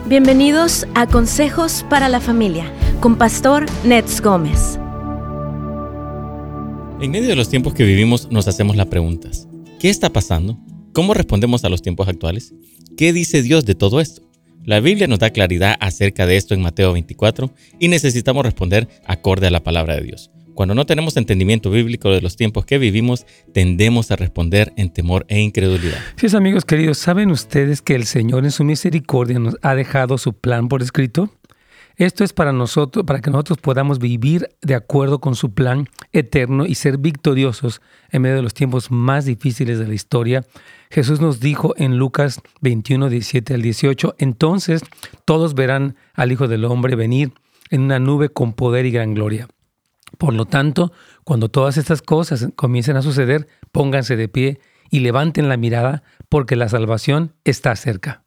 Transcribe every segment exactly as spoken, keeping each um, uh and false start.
Bienvenidos a Consejos para la Familia con Pastor Nets Gómez. En medio de los tiempos que vivimos nos hacemos las preguntas: ¿qué está pasando? ¿Cómo respondemos a los tiempos actuales? ¿Qué dice Dios de todo esto? La Biblia nos da claridad acerca de esto en Mateo veinticuatro y necesitamos responder acorde a la palabra de Dios. Cuando no tenemos entendimiento bíblico de los tiempos que vivimos, tendemos a responder en temor e incredulidad. Sí, amigos queridos, ¿saben ustedes que el Señor en su misericordia nos ha dejado su plan por escrito? Esto es para nosotros, para que nosotros podamos vivir de acuerdo con su plan eterno y ser victoriosos en medio de los tiempos más difíciles de la historia. Jesús nos dijo en Lucas veintiuno, diecisiete al dieciocho, entonces todos verán al Hijo del Hombre venir en una nube con poder y gran gloria. Por lo tanto, cuando todas estas cosas comiencen a suceder, pónganse de pie y levanten la mirada, porque la salvación está cerca.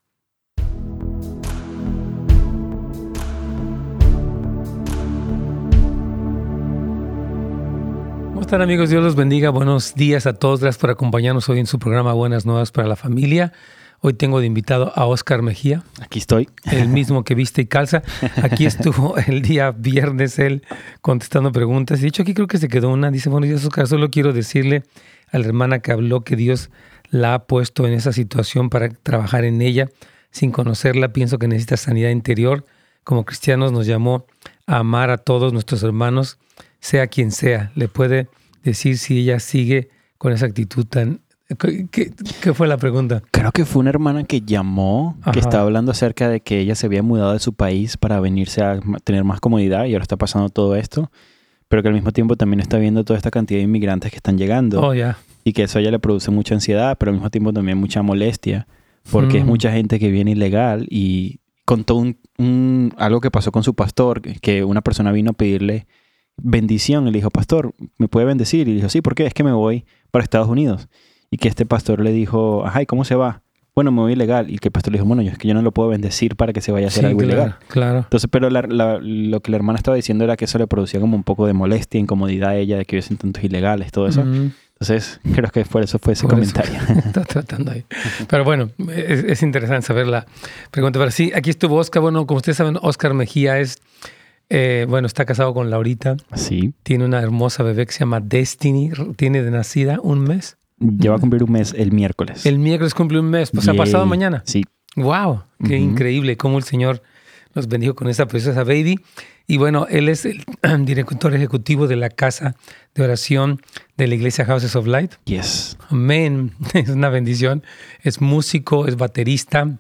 ¿Cómo están, amigos? Dios los bendiga. Buenos días a todos. Gracias por acompañarnos hoy en su programa Buenas Nuevas para la Familia. Hoy tengo de invitado a Oscar Mejía. Aquí estoy. El mismo que viste y calza. Aquí estuvo el día viernes él contestando preguntas. De hecho, aquí creo que se quedó una. Dice, bueno, yo Oscar, solo quiero decirle a la hermana que habló que Dios la ha puesto en esa situación para trabajar en ella. Sin conocerla, pienso que necesita sanidad interior. Como cristianos nos llamó a amar a todos nuestros hermanos, sea quien sea. Le puede decir si ella sigue con esa actitud tan... ¿Qué, ¿Qué fue la pregunta? Creo que fue una hermana que llamó, Ajá. que estaba hablando acerca de que ella se había mudado de su país para venirse a tener más comodidad y ahora está pasando todo esto, pero que al mismo tiempo también está viendo toda esta cantidad de inmigrantes que están llegando. Oh, yeah. Y que eso a ella le produce mucha ansiedad, pero al mismo tiempo también mucha molestia, porque mm. es mucha gente que viene ilegal. Y contó un, un, algo que pasó con su pastor, que una persona vino a pedirle bendición y le dijo, pastor, ¿me puede bendecir? Y le dijo, sí, ¿por qué? Es que me voy para Estados Unidos. Y que este pastor le dijo, ajá, ¿y cómo se va? Bueno, me voy ilegal. Y que el pastor le dijo, bueno, yo es que yo no lo puedo bendecir para que se vaya a hacer sí, algo claro, ilegal. Claro. Entonces, pero la, la, lo que la hermana estaba diciendo era que eso le producía como un poco de molestia, incomodidad a ella, de que hubiesen tantos ilegales, todo eso. Mm. Entonces, creo que por eso fue ese por comentario. Está tratando ahí. Pero bueno, es, es interesante saber la pregunta. Pero sí, aquí estuvo Oscar. Bueno, como ustedes saben, Oscar Mejía es... Eh, bueno, está casado con Laurita. Sí. Tiene una hermosa bebé que se llama Destiny. Tiene de nacida un mes. Ya va a cumplir un mes el miércoles. El miércoles cumple un mes. Pues ha pasado mañana. Sí. ¡Wow! ¡Qué uh-huh. increíble! Cómo el Señor nos bendijo con esa preciosa baby. Y bueno, él es el director ejecutivo de la casa de oración de la iglesia Houses of Light. Yes. Amén. Es una bendición. Es músico, es baterista,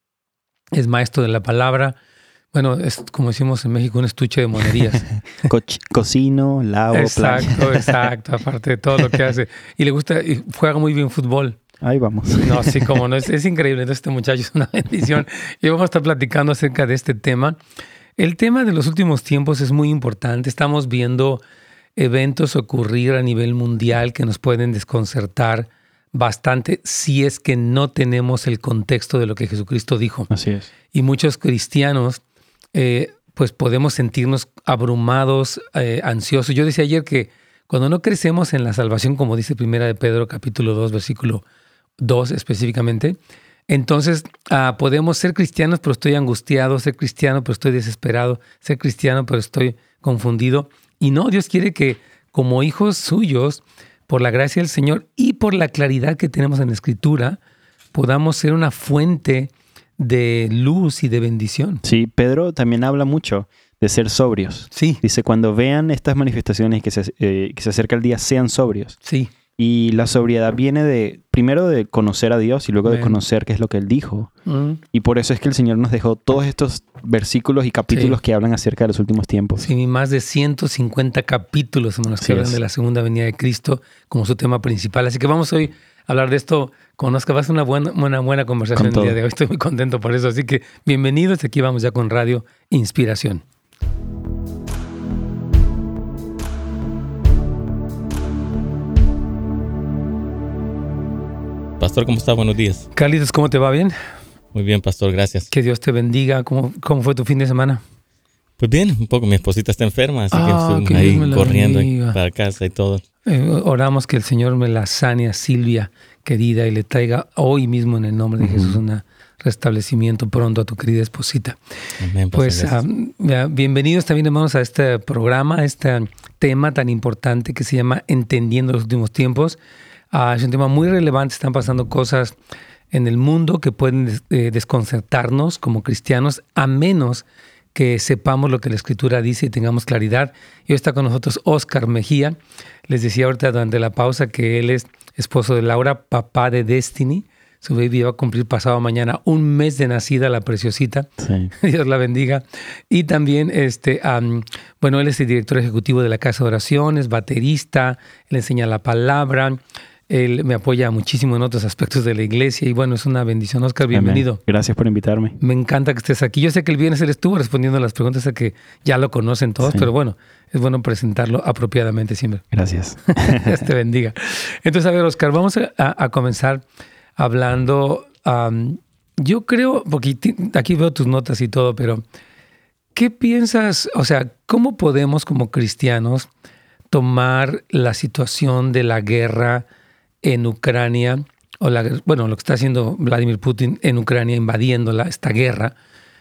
es maestro de la palabra. Bueno, es como decimos en México, un estuche de monerías. Co- cocino, lavo, Exacto, plancha. exacto. Aparte de todo lo que hace. Y le gusta, y juega muy bien fútbol. Ahí vamos. No, sí, como no. Es, es increíble. Entonces, este muchacho es una bendición. Y vamos a estar platicando acerca de este tema. El tema de los últimos tiempos es muy importante. Estamos viendo eventos ocurrir a nivel mundial que nos pueden desconcertar bastante si es que no tenemos el contexto de lo que Jesucristo dijo. Así es. Y muchos cristianos... Eh, pues podemos sentirnos abrumados, eh, ansiosos. Yo decía ayer que cuando no crecemos en la salvación, como dice Primera de Pedro, capítulo dos, versículo dos específicamente, entonces uh, podemos ser cristianos, pero estoy angustiado, ser cristiano, pero estoy desesperado, ser cristiano, pero estoy confundido. Y no, Dios quiere que como hijos suyos, por la gracia del Señor y por la claridad que tenemos en la Escritura, podamos ser una fuente de luz y de bendición. Sí, Pedro también habla mucho de ser sobrios. Sí. Dice, cuando vean estas manifestaciones que se, eh, que se acerca el día, sean sobrios. Sí. Y la sobriedad viene de, primero de conocer a Dios y luego Bien. de conocer qué es lo que Él dijo. Mm. Y por eso es que el Señor nos dejó todos estos versículos y capítulos sí. que hablan acerca de los últimos tiempos. Sí, más de ciento cincuenta capítulos, hermanos, que hablan de la segunda venida de Cristo como su tema principal. Así que vamos hoy a hablar de esto con Oscar. Va a ser una buena, buena, buena conversación el día de hoy. Estoy muy contento por eso. Así que bienvenidos. Aquí vamos ya con Radio Inspiración. Pastor, ¿cómo está? Buenos días. Cálidos, ¿cómo te va? ¿Bien? Muy bien, pastor, gracias. Que Dios te bendiga. ¿Cómo, cómo fue tu fin de semana? Pues bien, un poco. Mi esposita está enferma, así ah, que estoy ahí corriendo bendiga. para casa y todo. Eh, oramos que el Señor me la sane a Silvia, querida y le traiga hoy mismo en el nombre de Uh-huh. Jesús un restablecimiento pronto a tu querida esposita. Amén, Pues um, bienvenidos también, hermanos, a este programa, a este tema tan importante que se llama Entendiendo los últimos tiempos. Uh, es un tema muy relevante, están pasando cosas en el mundo que pueden eh, desconcertarnos como cristianos, a menos que sepamos lo que la Escritura dice y tengamos claridad. Y hoy está con nosotros Oscar Mejía. Les decía ahorita durante la pausa que él es esposo de Laura, papá de Destiny. Su baby va a cumplir pasado mañana un mes de nacida, la preciosita. Sí. Dios la bendiga. Y también, este, um, bueno, él es el director ejecutivo de la Casa de Oración, es baterista, él enseña la palabra. Él me apoya muchísimo en otros aspectos de la iglesia y bueno, es una bendición. Oscar, bienvenido. Amén. Gracias por invitarme. Me encanta que estés aquí. Yo sé que el viernes él estuvo respondiendo a las preguntas a que ya lo conocen todos, sí. Pero bueno, es bueno presentarlo apropiadamente siempre. Gracias. Dios te bendiga. Entonces, a ver, Oscar, vamos a, a comenzar hablando, um, yo creo, porque aquí veo tus notas y todo, pero ¿qué piensas? O sea, ¿cómo podemos como cristianos tomar la situación de la guerra en Ucrania, o la, bueno, lo que está haciendo Vladimir Putin en Ucrania, invadiéndola, esta guerra?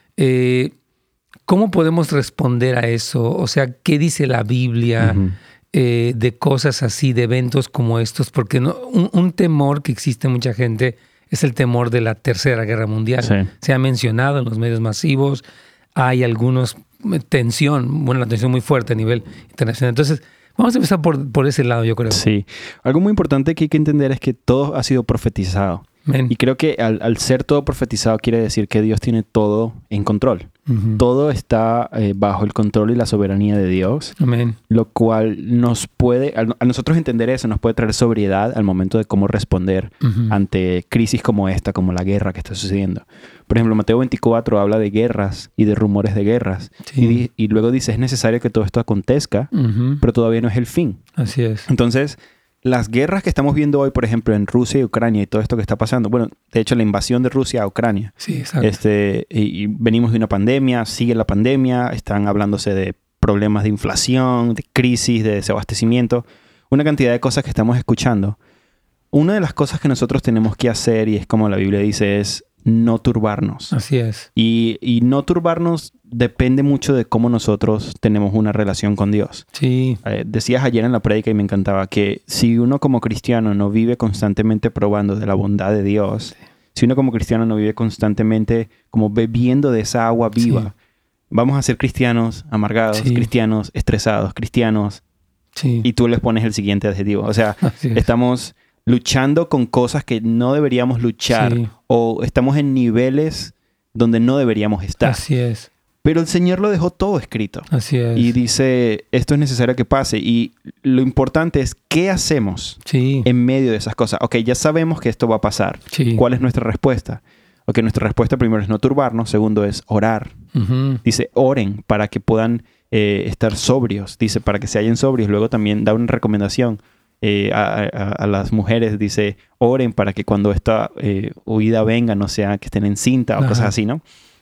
Eh, ¿Cómo podemos responder a eso? O sea, ¿qué dice la Biblia uh-huh. eh, de cosas así, de eventos como estos? Porque no, un, un temor que existe en mucha gente es el temor de la Tercera Guerra Mundial. Sí. Se ha mencionado en los medios masivos, hay algunos tensión, bueno, la tensión muy fuerte a nivel internacional. Entonces, vamos a empezar por, por ese lado, yo creo. Sí. Algo muy importante que hay que entender es que todo ha sido profetizado. Amén. Y creo que al, al ser todo profetizado quiere decir que Dios tiene todo en control. Uh-huh. Todo está eh, bajo el control y la soberanía de Dios. Amén. Lo cual nos puede, a, a nosotros entender eso, nos puede traer sobriedad al momento de cómo responder Uh-huh. ante crisis como esta, como la guerra que está sucediendo. Por ejemplo, Mateo veinticuatro habla de guerras y de rumores de guerras. Sí. Y, y luego dice, es necesario que todo esto acontezca, Uh-huh. pero todavía no es el fin. Así es. Entonces, las guerras que estamos viendo hoy, por ejemplo, en Rusia y Ucrania y todo esto que está pasando, bueno, de hecho la invasión de Rusia a Ucrania, sí, exacto. Este, y, y venimos de una pandemia, sigue la pandemia, están hablándose de problemas de inflación, de crisis, de desabastecimiento, una cantidad de cosas que estamos escuchando. Una de las cosas que nosotros tenemos que hacer, y es como la Biblia dice, es no turbarnos. Así es. Y, y no turbarnos depende mucho de cómo nosotros tenemos una relación con Dios. Sí. Eh, decías ayer en la prédica y me encantaba que si uno como cristiano no vive constantemente probando de la bondad de Dios, sí. si uno como cristiano no vive constantemente como bebiendo de esa agua viva, sí. vamos a ser cristianos amargados, sí. cristianos estresados, cristianos, sí. y tú les pones el siguiente adjetivo. O sea, estamos luchando con cosas que no deberíamos luchar sí. o estamos en niveles donde no deberíamos estar. Así es. Pero el Señor lo dejó todo escrito. Así es. Y dice, esto es necesario que pase. Y lo importante es, ¿qué hacemos sí. en medio de esas cosas? Ok, ya sabemos que esto va a pasar. Sí. ¿Cuál es nuestra respuesta? Ok, nuestra respuesta primero es no turbarnos. Segundo es orar. Uh-huh. Dice, oren para que puedan eh, estar sobrios. Dice, para que se hallen sobrios. Luego también da una recomendación eh, a, a, a las mujeres. Dice, oren para que cuando esta eh, huida venga no sea que estén en cinta o Ajá. cosas así, ¿no?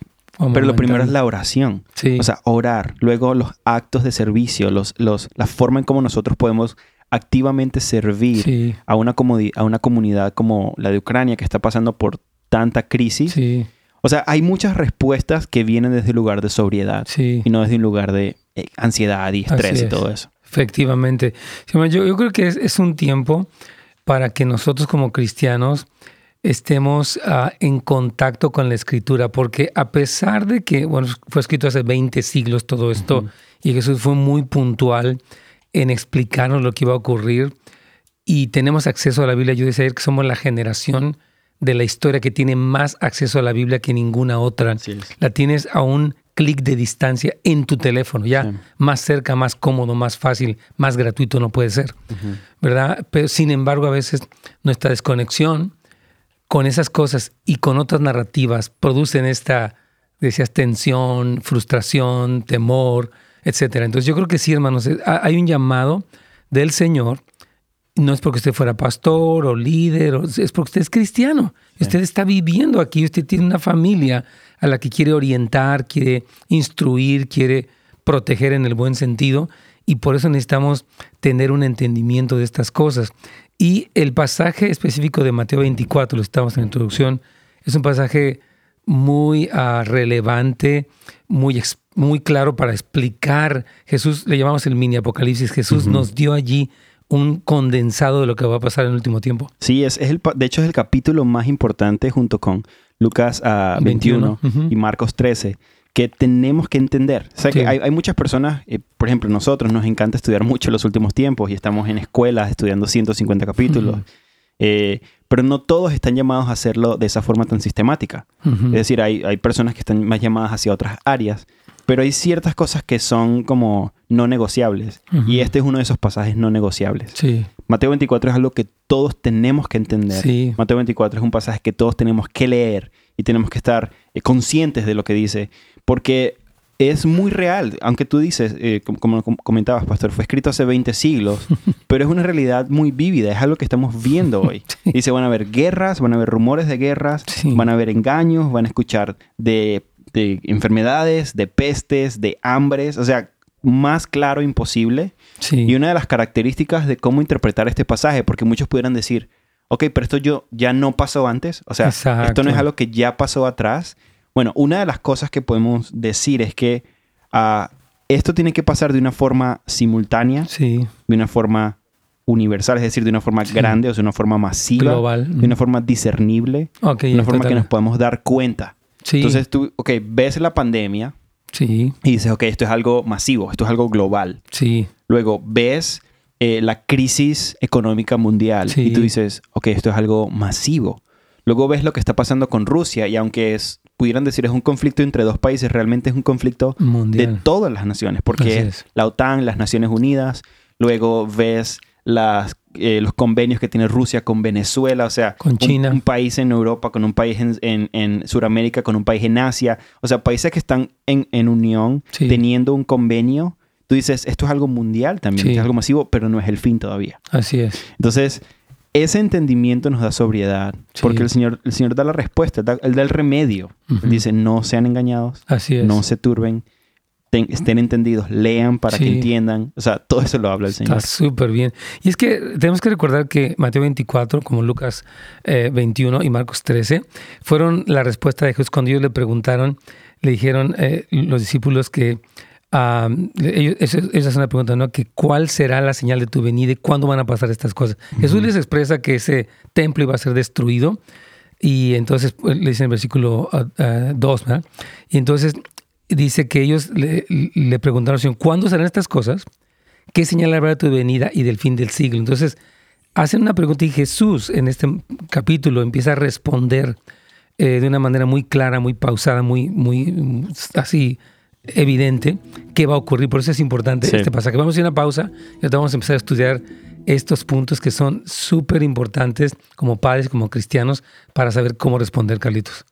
O Pero lo primero es la oración. Sí. O sea, orar. Luego los actos de servicio, los, los, la forma en cómo nosotros podemos activamente servir sí. a, una comodi- a una comunidad como la de Ucrania que está pasando por tanta crisis. Sí. O sea, hay muchas respuestas que vienen desde el lugar de sobriedad sí. y no desde un lugar de eh, ansiedad y estrés y todo eso. Efectivamente. Yo, yo creo que es, es un tiempo para que nosotros como cristianos estemos uh, en contacto con la Escritura, porque a pesar de que, bueno, fue escrito hace veinte siglos todo esto, uh-huh. y Jesús fue muy puntual en explicarnos lo que iba a ocurrir, y tenemos acceso a la Biblia. Yo decía ayer que somos la generación de la historia que tiene más acceso a la Biblia que ninguna otra. Sí. La tienes a un clic de distancia en tu teléfono, ya sí. más cerca, más cómodo, más fácil, más gratuito no puede ser, uh-huh. ¿verdad? Pero sin embargo, a veces nuestra desconexión con esas cosas y con otras narrativas producen esta, decías, tensión, frustración, temor, etcétera. Entonces yo creo que sí, hermanos, hay un llamado del Señor. No es porque usted fuera pastor o líder, o, es porque usted es cristiano. Sí. Usted está viviendo aquí, usted tiene una familia a la que quiere orientar, quiere instruir, quiere proteger en el buen sentido. Y por eso necesitamos tener un entendimiento de estas cosas. Y el pasaje específico de Mateo veinticuatro, lo estamos en la introducción, es un pasaje muy uh, relevante, muy, muy claro para explicar. Jesús, le llamamos el mini apocalipsis. Jesús uh-huh. nos dio allí un condensado de lo que va a pasar en el último tiempo. Sí, es, es el, de hecho es el capítulo más importante junto con Lucas uh, veintiuno, veintiuno. Uh-huh. y Marcos trece, que tenemos que entender. O sea, sí. que hay, hay muchas personas, eh, por ejemplo, nosotros nos encanta estudiar mucho en los últimos tiempos y estamos en escuelas estudiando ciento cincuenta capítulos. Uh-huh. Eh, pero no todos están llamados a hacerlo de esa forma tan sistemática. Uh-huh. Es decir, hay, hay personas que están más llamadas hacia otras áreas, pero hay ciertas cosas que son como no negociables. Uh-huh. Y este es uno de esos pasajes no negociables. Sí. Mateo veinticuatro es algo que todos tenemos que entender. Sí. Mateo veinticuatro es un pasaje que todos tenemos que leer y tenemos que estar eh, conscientes de lo que dice, porque es muy real. Aunque tú dices, eh, como, como comentabas, pastor, fue escrito hace veinte siglos, pero es una realidad muy vívida. Es algo que estamos viendo hoy. Sí. Dice, van a haber guerras, van a haber rumores de guerras, sí. van a haber engaños, van a escuchar de, de enfermedades, de pestes, de hambres. O sea, más claro imposible. Sí. Y una de las características de cómo interpretar este pasaje, porque muchos pudieran decir, ok, pero esto yo, ya no pasó antes. O sea, Exacto. esto no es algo que ya pasó atrás. Bueno, una de las cosas que podemos decir es que uh, esto tiene que pasar de una forma simultánea, sí. de una forma universal, es decir, de una forma sí. grande, o sea, de una forma masiva, global, de una forma discernible, okay, de una forma total. que nos podemos dar cuenta. Sí. Entonces tú, ok, ves la pandemia sí. y dices, ok, esto es algo masivo, esto es algo global. Sí. Luego ves eh, la crisis económica mundial sí. y tú dices, ok, esto es algo masivo. Luego ves lo que está pasando con Rusia y aunque es, pudieran decir es un conflicto entre dos países, realmente es un conflicto mundial de todas las naciones, porque es, es la OTAN, las Naciones Unidas. Luego ves las, eh, los convenios que tiene Rusia con Venezuela, o sea, con China. Un, un país en Europa, con un país en, en, en Sudamérica, con un país en Asia. O sea, países que están en, en unión, sí. teniendo un convenio. Tú dices, esto es algo mundial también, sí. esto es algo masivo, pero no es el fin todavía. Así es. Entonces, ese entendimiento nos da sobriedad, sí. porque el Señor, el Señor da la respuesta, da, Él da el remedio. Uh-huh. Él dice, no sean engañados, así es. no se turben, ten, estén entendidos, lean para sí. que entiendan. O sea, todo eso lo habla el Señor. Está súper bien. Y es que tenemos que recordar que Mateo veinticuatro, como Lucas eh, veintiuno y Marcos trece, fueron la respuesta de Jesús. Cuando ellos le preguntaron, le dijeron eh, los discípulos que Um, ellos, ellos hacen una pregunta, ¿no? Que ¿cuál será la señal de tu venida y cuándo van a pasar estas cosas? Uh-huh. Jesús les expresa que ese templo iba a ser destruido y entonces le dice en el versículo dos, uh, uh, ¿verdad? Y entonces dice que ellos le, le preguntaron, ¿cuándo serán estas cosas? ¿Qué señal habrá de tu venida y del fin del siglo? Entonces hacen una pregunta y Jesús en este capítulo empieza a responder eh, de una manera muy clara, muy pausada, muy, muy así evidente qué va a ocurrir. Por eso es importante sí. este pasaje. Vamos a ir a una pausa y ahora vamos a empezar a estudiar estos puntos que son súper importantes como padres, como cristianos, para saber cómo responder, Carlitos.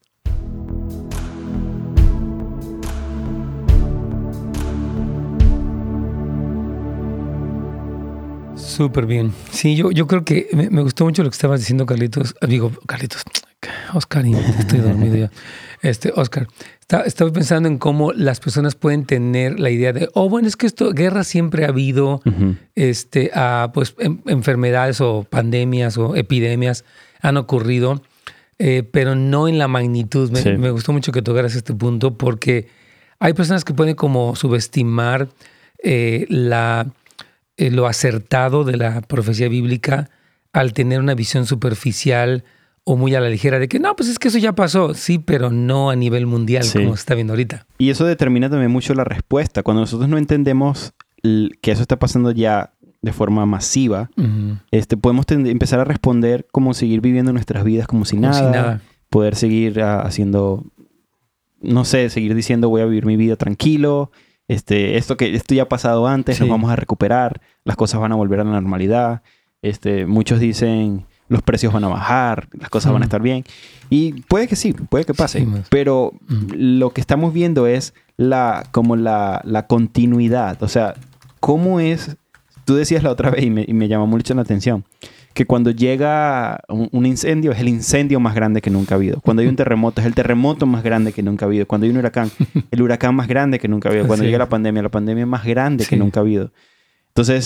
Súper bien. Sí, yo, yo creo que me, me gustó mucho lo que estabas diciendo, Carlitos. Digo, Carlitos, Oscar, estoy dormido ya. Este, Oscar, está, estaba pensando en cómo las personas pueden tener la idea de, oh, bueno, es que esto, guerra siempre ha habido, uh-huh. este, uh, pues en, enfermedades o pandemias o epidemias han ocurrido, eh, pero no en la magnitud. Me, sí. me gustó mucho que tocaras este punto porque hay personas que pueden como subestimar eh, la... lo acertado de la profecía bíblica al tener una visión superficial o muy a la ligera de que no, pues es que eso ya pasó. Sí, pero no a nivel mundial sí. como se está viendo ahorita. Y eso determina también mucho la respuesta. Cuando nosotros no entendemos que eso está pasando ya de forma masiva, uh-huh. este, podemos tend- empezar a responder como seguir viviendo nuestras vidas como si, como nada, si nada. Poder seguir uh, haciendo, no sé, seguir diciendo voy a vivir mi vida tranquilo. Este, esto que esto ya ha pasado antes, sí. nos vamos a recuperar, las cosas van a volver a la normalidad. Este, muchos dicen los precios van a bajar, las cosas mm. van a estar bien. Y puede que sí, puede que pase. Sí, pero mm. lo que estamos viendo es la, como la, la continuidad. O sea, cómo es... Tú decías la otra vez y me, y me llamó mucho la atención, que cuando llega un, un incendio es el incendio más grande que nunca ha habido. Cuando hay un terremoto es el terremoto más grande que nunca ha habido. Cuando hay un huracán, el huracán más grande que nunca ha habido. Cuando sí. llega la pandemia, la pandemia más grande sí. que nunca ha habido. Entonces,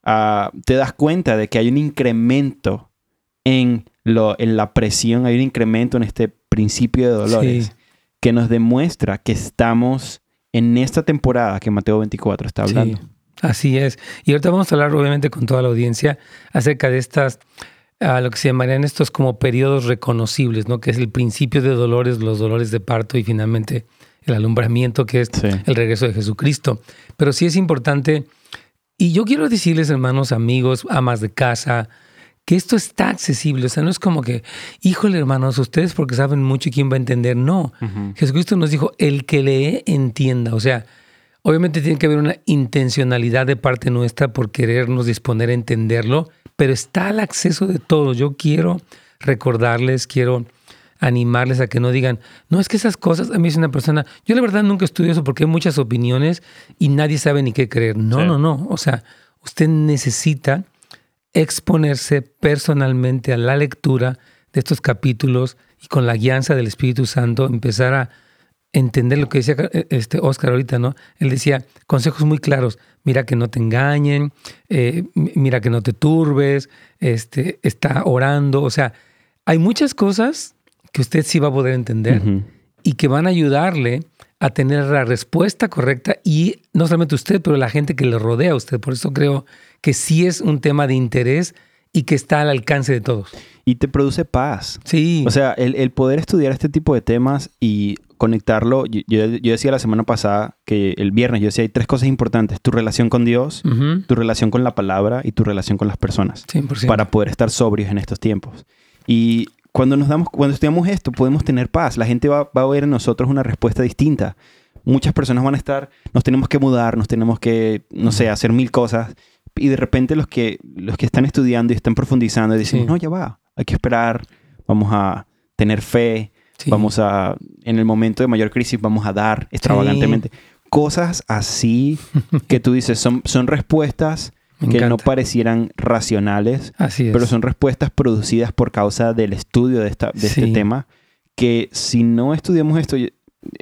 uh, te das cuenta de que hay un incremento en, lo, en la presión, hay un incremento en este principio de dolores, sí, que nos demuestra que estamos en esta temporada que Mateo veinticuatro está hablando. Sí, así es. Y ahorita vamos a hablar obviamente con toda la audiencia acerca de estas, uh, lo que se llamarían estos como periodos reconocibles, ¿no? Que es el principio de dolores, los dolores de parto y finalmente el alumbramiento, que es sí. el regreso de Jesucristo. Pero sí es importante, y yo quiero decirles, hermanos, amigos, amas de casa, que esto está accesible. O sea, no es como que, híjole, hermanos, ustedes porque saben mucho y quién va a entender. No. Uh-huh. Jesucristo nos dijo, el que lee, entienda. O sea, obviamente tiene que haber una intencionalidad de parte nuestra por querernos disponer a entenderlo, pero está al acceso de todos. Yo quiero recordarles, quiero animarles a que no digan, no, es que esas cosas, a mí es una persona, yo la verdad nunca estudio eso porque hay muchas opiniones y nadie sabe ni qué creer. No, sí. no, no. O sea, usted necesita exponerse personalmente a la lectura de estos capítulos y con la guianza del Espíritu Santo empezar a entender lo que decía este Oscar ahorita, ¿no? Él decía consejos muy claros. Mira que no te engañen, eh, mira que no te turbes, este, está orando. O sea, hay muchas cosas que usted sí va a poder entender uh-huh. y que van a ayudarle a tener la respuesta correcta y no solamente usted, pero la gente que le rodea a usted. Por eso creo que sí es un tema de interés y que está al alcance de todos. Y te produce paz. Sí. O sea, el, el poder estudiar este tipo de temas y conectarlo. Yo, yo, yo decía la semana pasada, que el viernes, yo decía, hay tres cosas importantes. Tu relación con Dios, uh-huh. tu relación con la palabra y tu relación con las personas. cien por ciento. Para poder estar sobrios en estos tiempos. Y cuando nos damos, cuando estudiamos esto, podemos tener paz. La gente va, va a ver en nosotros una respuesta distinta. Muchas personas van a estar, nos tenemos que mudar, nos tenemos que, no sé, hacer mil cosas. Y de repente los que, los que están estudiando y están profundizando dicen, sí. no, ya va, hay que esperar, vamos a tener fe, sí. vamos a, en el momento de mayor crisis, vamos a dar extravagantemente. Sí. Cosas así que tú dices, son, son respuestas que no parecieran racionales, así es. Pero son respuestas producidas por causa del estudio de, esta, de sí. este tema, que si no estudiamos esto, eh,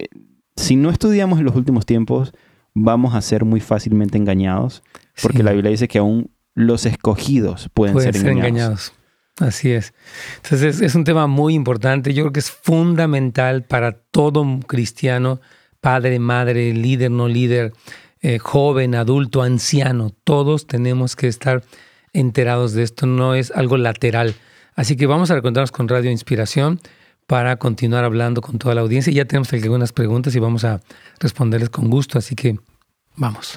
si no estudiamos en los últimos tiempos, vamos a ser muy fácilmente engañados, porque sí. la Biblia dice que aún los escogidos pueden, pueden ser, ser engañados. engañados. Así es. Entonces es, es un tema muy importante. Yo creo que es fundamental para todo cristiano, padre, madre, líder, no líder, eh, joven, adulto, anciano. Todos tenemos que estar enterados de esto. No es algo lateral. Así que vamos a recontarnos con Radio Inspiración para continuar hablando con toda la audiencia. Ya tenemos algunas preguntas y vamos a responderles con gusto. Así que vamos.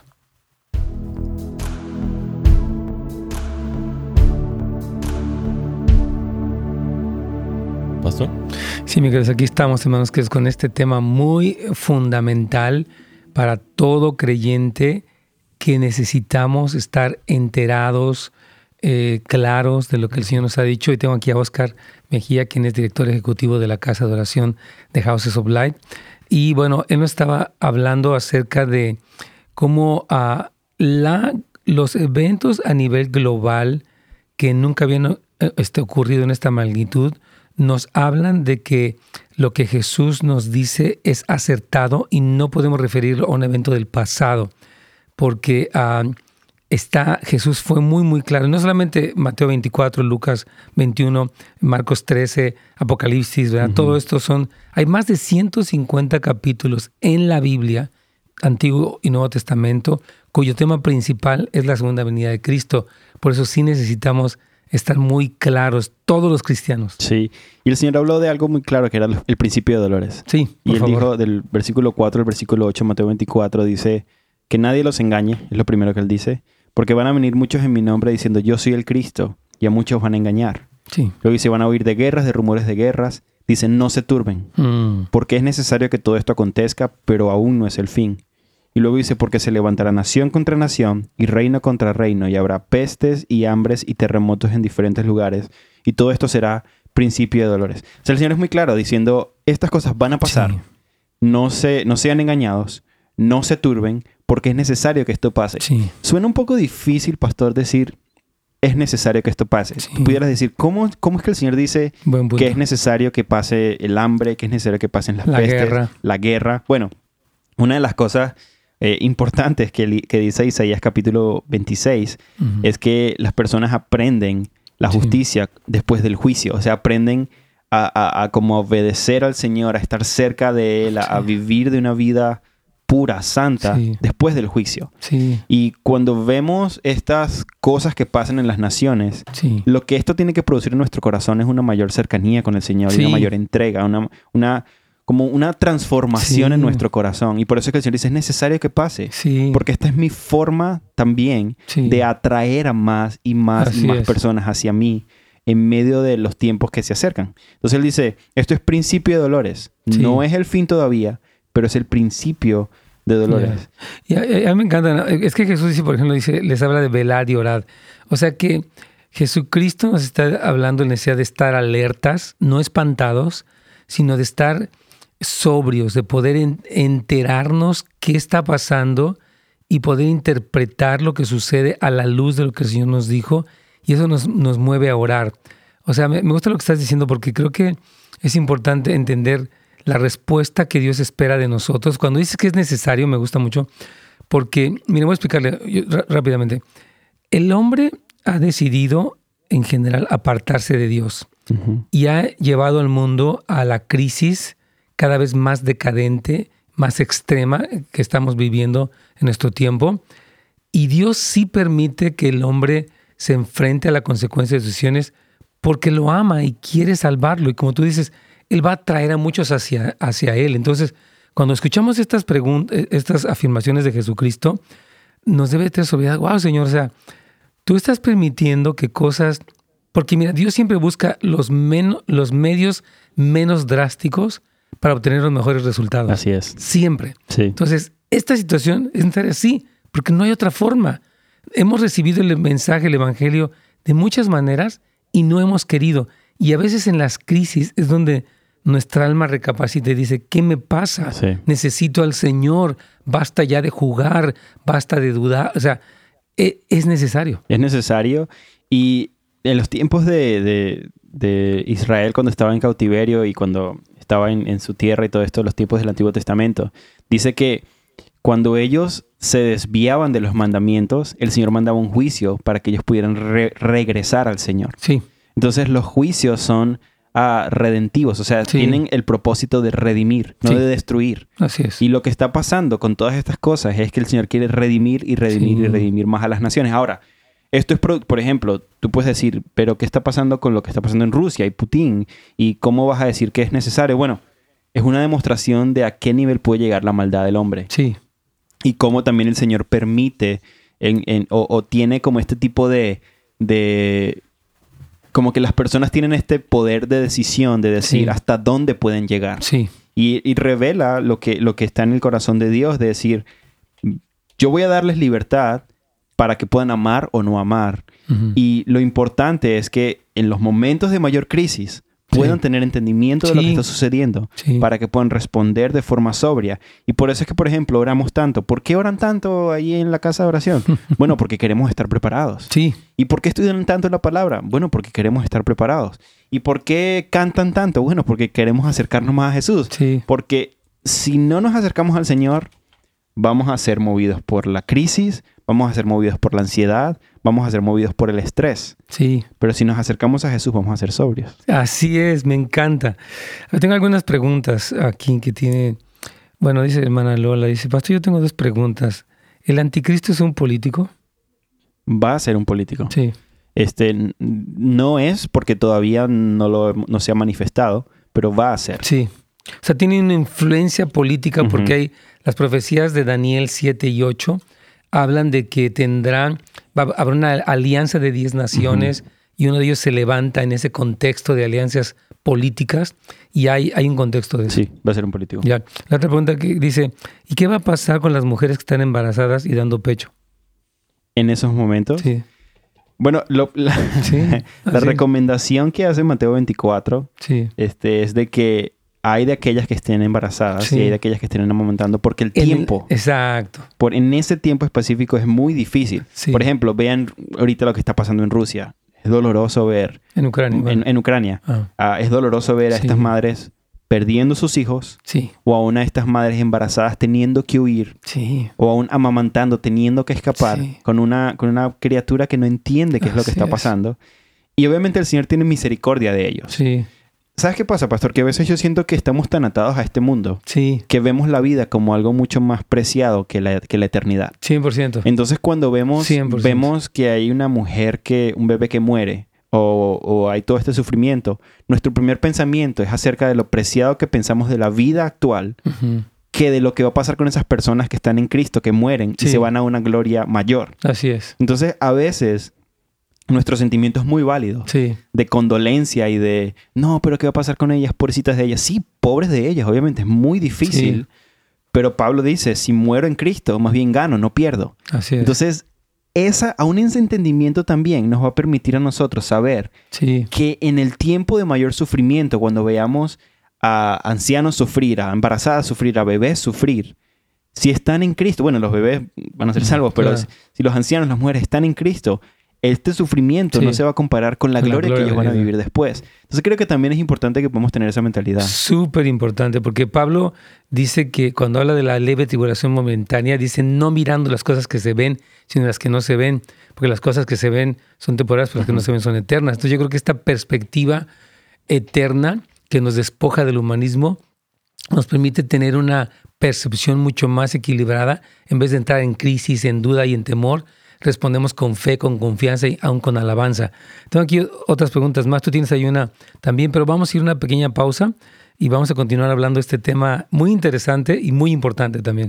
¿Pastor? Sí, mi queridos, aquí estamos, hermanos, que es con este tema muy fundamental para todo creyente, que necesitamos estar enterados, eh, claros de lo que el Señor nos ha dicho. Y tengo aquí a Oscar Mejía, quien es director ejecutivo de la Casa de Oración de Houses of Light. Y bueno, él nos estaba hablando acerca de cómo uh, la, los eventos a nivel global que nunca habían este, ocurrido en esta magnitud, nos hablan de que lo que Jesús nos dice es acertado y no podemos referirlo a un evento del pasado, porque uh, está, Jesús fue muy, muy claro. No solamente Mateo veinticuatro, Lucas veintiuno, Marcos trece, Apocalipsis, ¿verdad? Uh-huh. Todo esto son, hay más de ciento cincuenta capítulos en la Biblia, Antiguo y Nuevo Testamento, cuyo tema principal es la segunda venida de Cristo. Por eso sí necesitamos estar muy claros, todos los cristianos. Sí, y el Señor habló de algo muy claro, que era el principio de dolores. Sí, por Y Él favor. dijo del versículo cuatro al versículo ocho, Mateo veinticuatro, dice que nadie los engañe, es lo primero que Él dice, porque van a venir muchos en mi nombre diciendo yo soy el Cristo, y a muchos van a engañar. Sí. Luego dice, van a oír de guerras, de rumores de guerras. Dicen, no se turben, Mm. porque es necesario que todo esto acontezca, pero aún no es el fin. Y luego dice, porque se levantará nación contra nación y reino contra reino, y habrá pestes y hambres y terremotos en diferentes lugares, y todo esto será principio de dolores. O sea, el Señor es muy claro diciendo, estas cosas van a pasar, Sí. no, se, no sean engañados, no se turben, porque es necesario que esto pase. Sí. Suena un poco difícil, pastor, decir, es necesario que esto pase. Sí. Tú pudieras decir, ¿cómo, ¿cómo es que el Señor dice Buen punto. que es necesario que pase el hambre, que es necesario que pasen las La pestes, guerra. la guerra? Bueno, una de las cosas eh, importantes que, que dice Isaías capítulo veintiséis uh-huh. es que las personas aprenden la justicia sí. después del juicio. O sea, aprenden a, a, a como obedecer al Señor, a estar cerca de Él, a, sí. a vivir de una vida pura, santa, sí. después del juicio. Sí. Y cuando vemos estas cosas que pasan en las naciones, sí. lo que esto tiene que producir en nuestro corazón es una mayor cercanía con el Señor, sí. y una mayor entrega, una, una, como una transformación sí. en nuestro corazón. Y por eso es que el Señor dice, es necesario que pase. Sí. Porque esta es mi forma también sí. de atraer a más y más Así y más es. personas hacia mí en medio de los tiempos que se acercan. Entonces Él dice, esto es principio de dolores. Sí. No es el fin todavía, pero es el principio de dolores. Yeah. Y a, a mí me encanta. Es que Jesús dice, por ejemplo, dice, les habla de velar y orar. O sea que Jesucristo nos está hablando de la necesidad de estar alertas, no espantados, sino de estar sobrios, de poder en, enterarnos qué está pasando y poder interpretar lo que sucede a la luz de lo que el Señor nos dijo. Y eso nos, nos mueve a orar. O sea, me, me gusta lo que estás diciendo porque creo que es importante entender la respuesta que Dios espera de nosotros. Cuando dices que es necesario, me gusta mucho, porque, mire, voy a explicarle yo, rápidamente. El hombre ha decidido, en general, apartarse de Dios uh-huh. y ha llevado al mundo a la crisis cada vez más decadente, más extrema que estamos viviendo en nuestro tiempo. Y Dios sí permite que el hombre se enfrente a la consecuencia de sus decisiones porque lo ama y quiere salvarlo. Y como tú dices, Él va a traer a muchos hacia, hacia Él. Entonces, cuando escuchamos estas preguntas, estas afirmaciones de Jesucristo, nos debe tener sobriedad. Wow, Señor, o sea, tú estás permitiendo que cosas... Porque mira, Dios siempre busca los, men, los medios menos drásticos para obtener los mejores resultados. Así es. Siempre. Sí. Entonces, esta situación es necesaria así, porque no hay otra forma. Hemos recibido el mensaje, el evangelio, de muchas maneras y no hemos querido. Y a veces en las crisis es donde nuestra alma recapacita y dice, ¿qué me pasa? Sí. Necesito al Señor, basta ya de jugar, basta de dudar. O sea, es necesario. Es necesario. Y en los tiempos de, de, de Israel, cuando estaba en cautiverio y cuando estaba en, en su tierra y todo esto, los tiempos del Antiguo Testamento, dice que cuando ellos se desviaban de los mandamientos, el Señor mandaba un juicio para que ellos pudieran re- regresar al Señor. Sí. Entonces los juicios son uh, redentivos, o sea, sí. tienen el propósito de redimir, no sí. de destruir. Así es. Y lo que está pasando con todas estas cosas es que el Señor quiere redimir y redimir sí. y redimir más a las naciones. Ahora, esto es, pro- por ejemplo, tú puedes decir, pero ¿qué está pasando con lo que está pasando en Rusia y Putin? ¿Y cómo vas a decir que es necesario? Bueno, es una demostración de a qué nivel puede llegar la maldad del hombre. Sí. Y cómo también el Señor permite en, en, o, o tiene como este tipo de, de... como que las personas tienen este poder de decisión, de decir sí. hasta dónde pueden llegar. Sí. Y, y revela lo que, lo que está en el corazón de Dios, de decir, yo voy a darles libertad para que puedan amar o no amar. Uh-huh. Y lo importante es que en los momentos de mayor crisis puedan sí. tener entendimiento de sí. lo que está sucediendo sí. para que puedan responder de forma sobria. Y por eso es que, por ejemplo, oramos tanto. ¿Por qué oran tanto ahí en la casa de oración? Bueno, porque queremos estar preparados. Sí. ¿Y por qué estudian tanto la palabra? Bueno, porque queremos estar preparados. ¿Y por qué cantan tanto? Bueno, porque queremos acercarnos más a Jesús. Sí. Porque si no nos acercamos al Señor, vamos a ser movidos por la crisis, vamos a ser movidos por la ansiedad, vamos a ser movidos por el estrés. Sí. Pero si nos acercamos a Jesús, vamos a ser sobrios. Así es, me encanta. Tengo algunas preguntas aquí que tiene... Bueno, dice hermana Lola, dice, pastor, yo tengo dos preguntas. ¿El anticristo es un político? Va a ser un político. Sí. Este, no es porque todavía no, lo, no se ha manifestado, pero va a ser. Sí. O sea, tiene una influencia política uh-huh. porque hay las profecías de Daniel siete y ocho hablan de que tendrán, va, habrá una alianza de diez naciones uh-huh. y uno de ellos se levanta en ese contexto de alianzas políticas y hay, hay un contexto de eso. Sí, va a ser un político. Ya. La otra pregunta que dice, ¿y qué va a pasar con las mujeres que están embarazadas y dando pecho? En esos momentos. Sí. Bueno, lo, la, sí, la recomendación que hace Mateo veinticuatro sí. este, es de que hay de aquellas que estén embarazadas sí. y hay de aquellas que estén amamantando porque el en tiempo... El, exacto. Por, en ese tiempo específico es muy difícil. Sí. Por ejemplo, vean ahorita lo que está pasando en Rusia. Es doloroso ver... En Ucrania. En, bueno. en Ucrania. Ah. Uh, es doloroso ver a sí. estas madres perdiendo sus hijos, Sí. o aún a estas madres embarazadas teniendo que huir, Sí. o aún amamantando, teniendo que escapar Sí. con, una, con una criatura que no entiende qué es lo que Así está es. pasando. Y obviamente el Señor tiene misericordia de ellos. Sí. ¿Sabes qué pasa, pastor? Que a veces yo siento que estamos tan atados a este mundo Sí. que vemos la vida como algo mucho más preciado que la, que la eternidad. cien por ciento. Entonces cuando vemos, cien por ciento. vemos que hay una mujer, que un bebé que muere, o, o hay todo este sufrimiento, nuestro primer pensamiento es acerca de lo preciado que pensamos de la vida actual, Ujú. que de lo que va a pasar con esas personas que están en Cristo, que mueren y Sí. se van a una gloria mayor. Así es. Entonces a veces nuestro sentimiento es muy válido. Sí. De condolencia y de, no, pero ¿qué va a pasar con ellas? Pobrecitas de ellas. Sí, pobres de ellas, obviamente, es muy difícil. Sí. Pero Pablo dice, si muero en Cristo, más bien gano, no pierdo. Así es. Entonces, esa, aún ese entendimiento también nos va a permitir a nosotros saber sí. que en el tiempo de mayor sufrimiento, cuando veamos a ancianos sufrir, a embarazadas sufrir, a bebés sufrir, si están en Cristo, bueno, los bebés van a ser salvos, pero Claro. si, si los ancianos, las mujeres están en Cristo, este sufrimiento Sí. no se va a comparar con la Con la gloria, gloria que ellos van a de Dios. vivir después. Entonces creo que también es importante que podamos tener esa mentalidad. Súper importante, porque Pablo dice que cuando habla de la leve tribulación momentánea, dice no mirando las cosas que se ven, sino las que no se ven, porque las cosas que se ven son temporales, pero las que no se ven son eternas. Entonces yo creo que esta perspectiva eterna que nos despoja del humanismo nos permite tener una percepción mucho más equilibrada. En vez de entrar en crisis, en duda y en temor, respondemos con fe, con confianza y aún con alabanza. Tengo aquí otras preguntas más. Tú tienes ahí una también, pero vamos a ir a una pequeña pausa y vamos a continuar hablando de este tema muy interesante y muy importante también.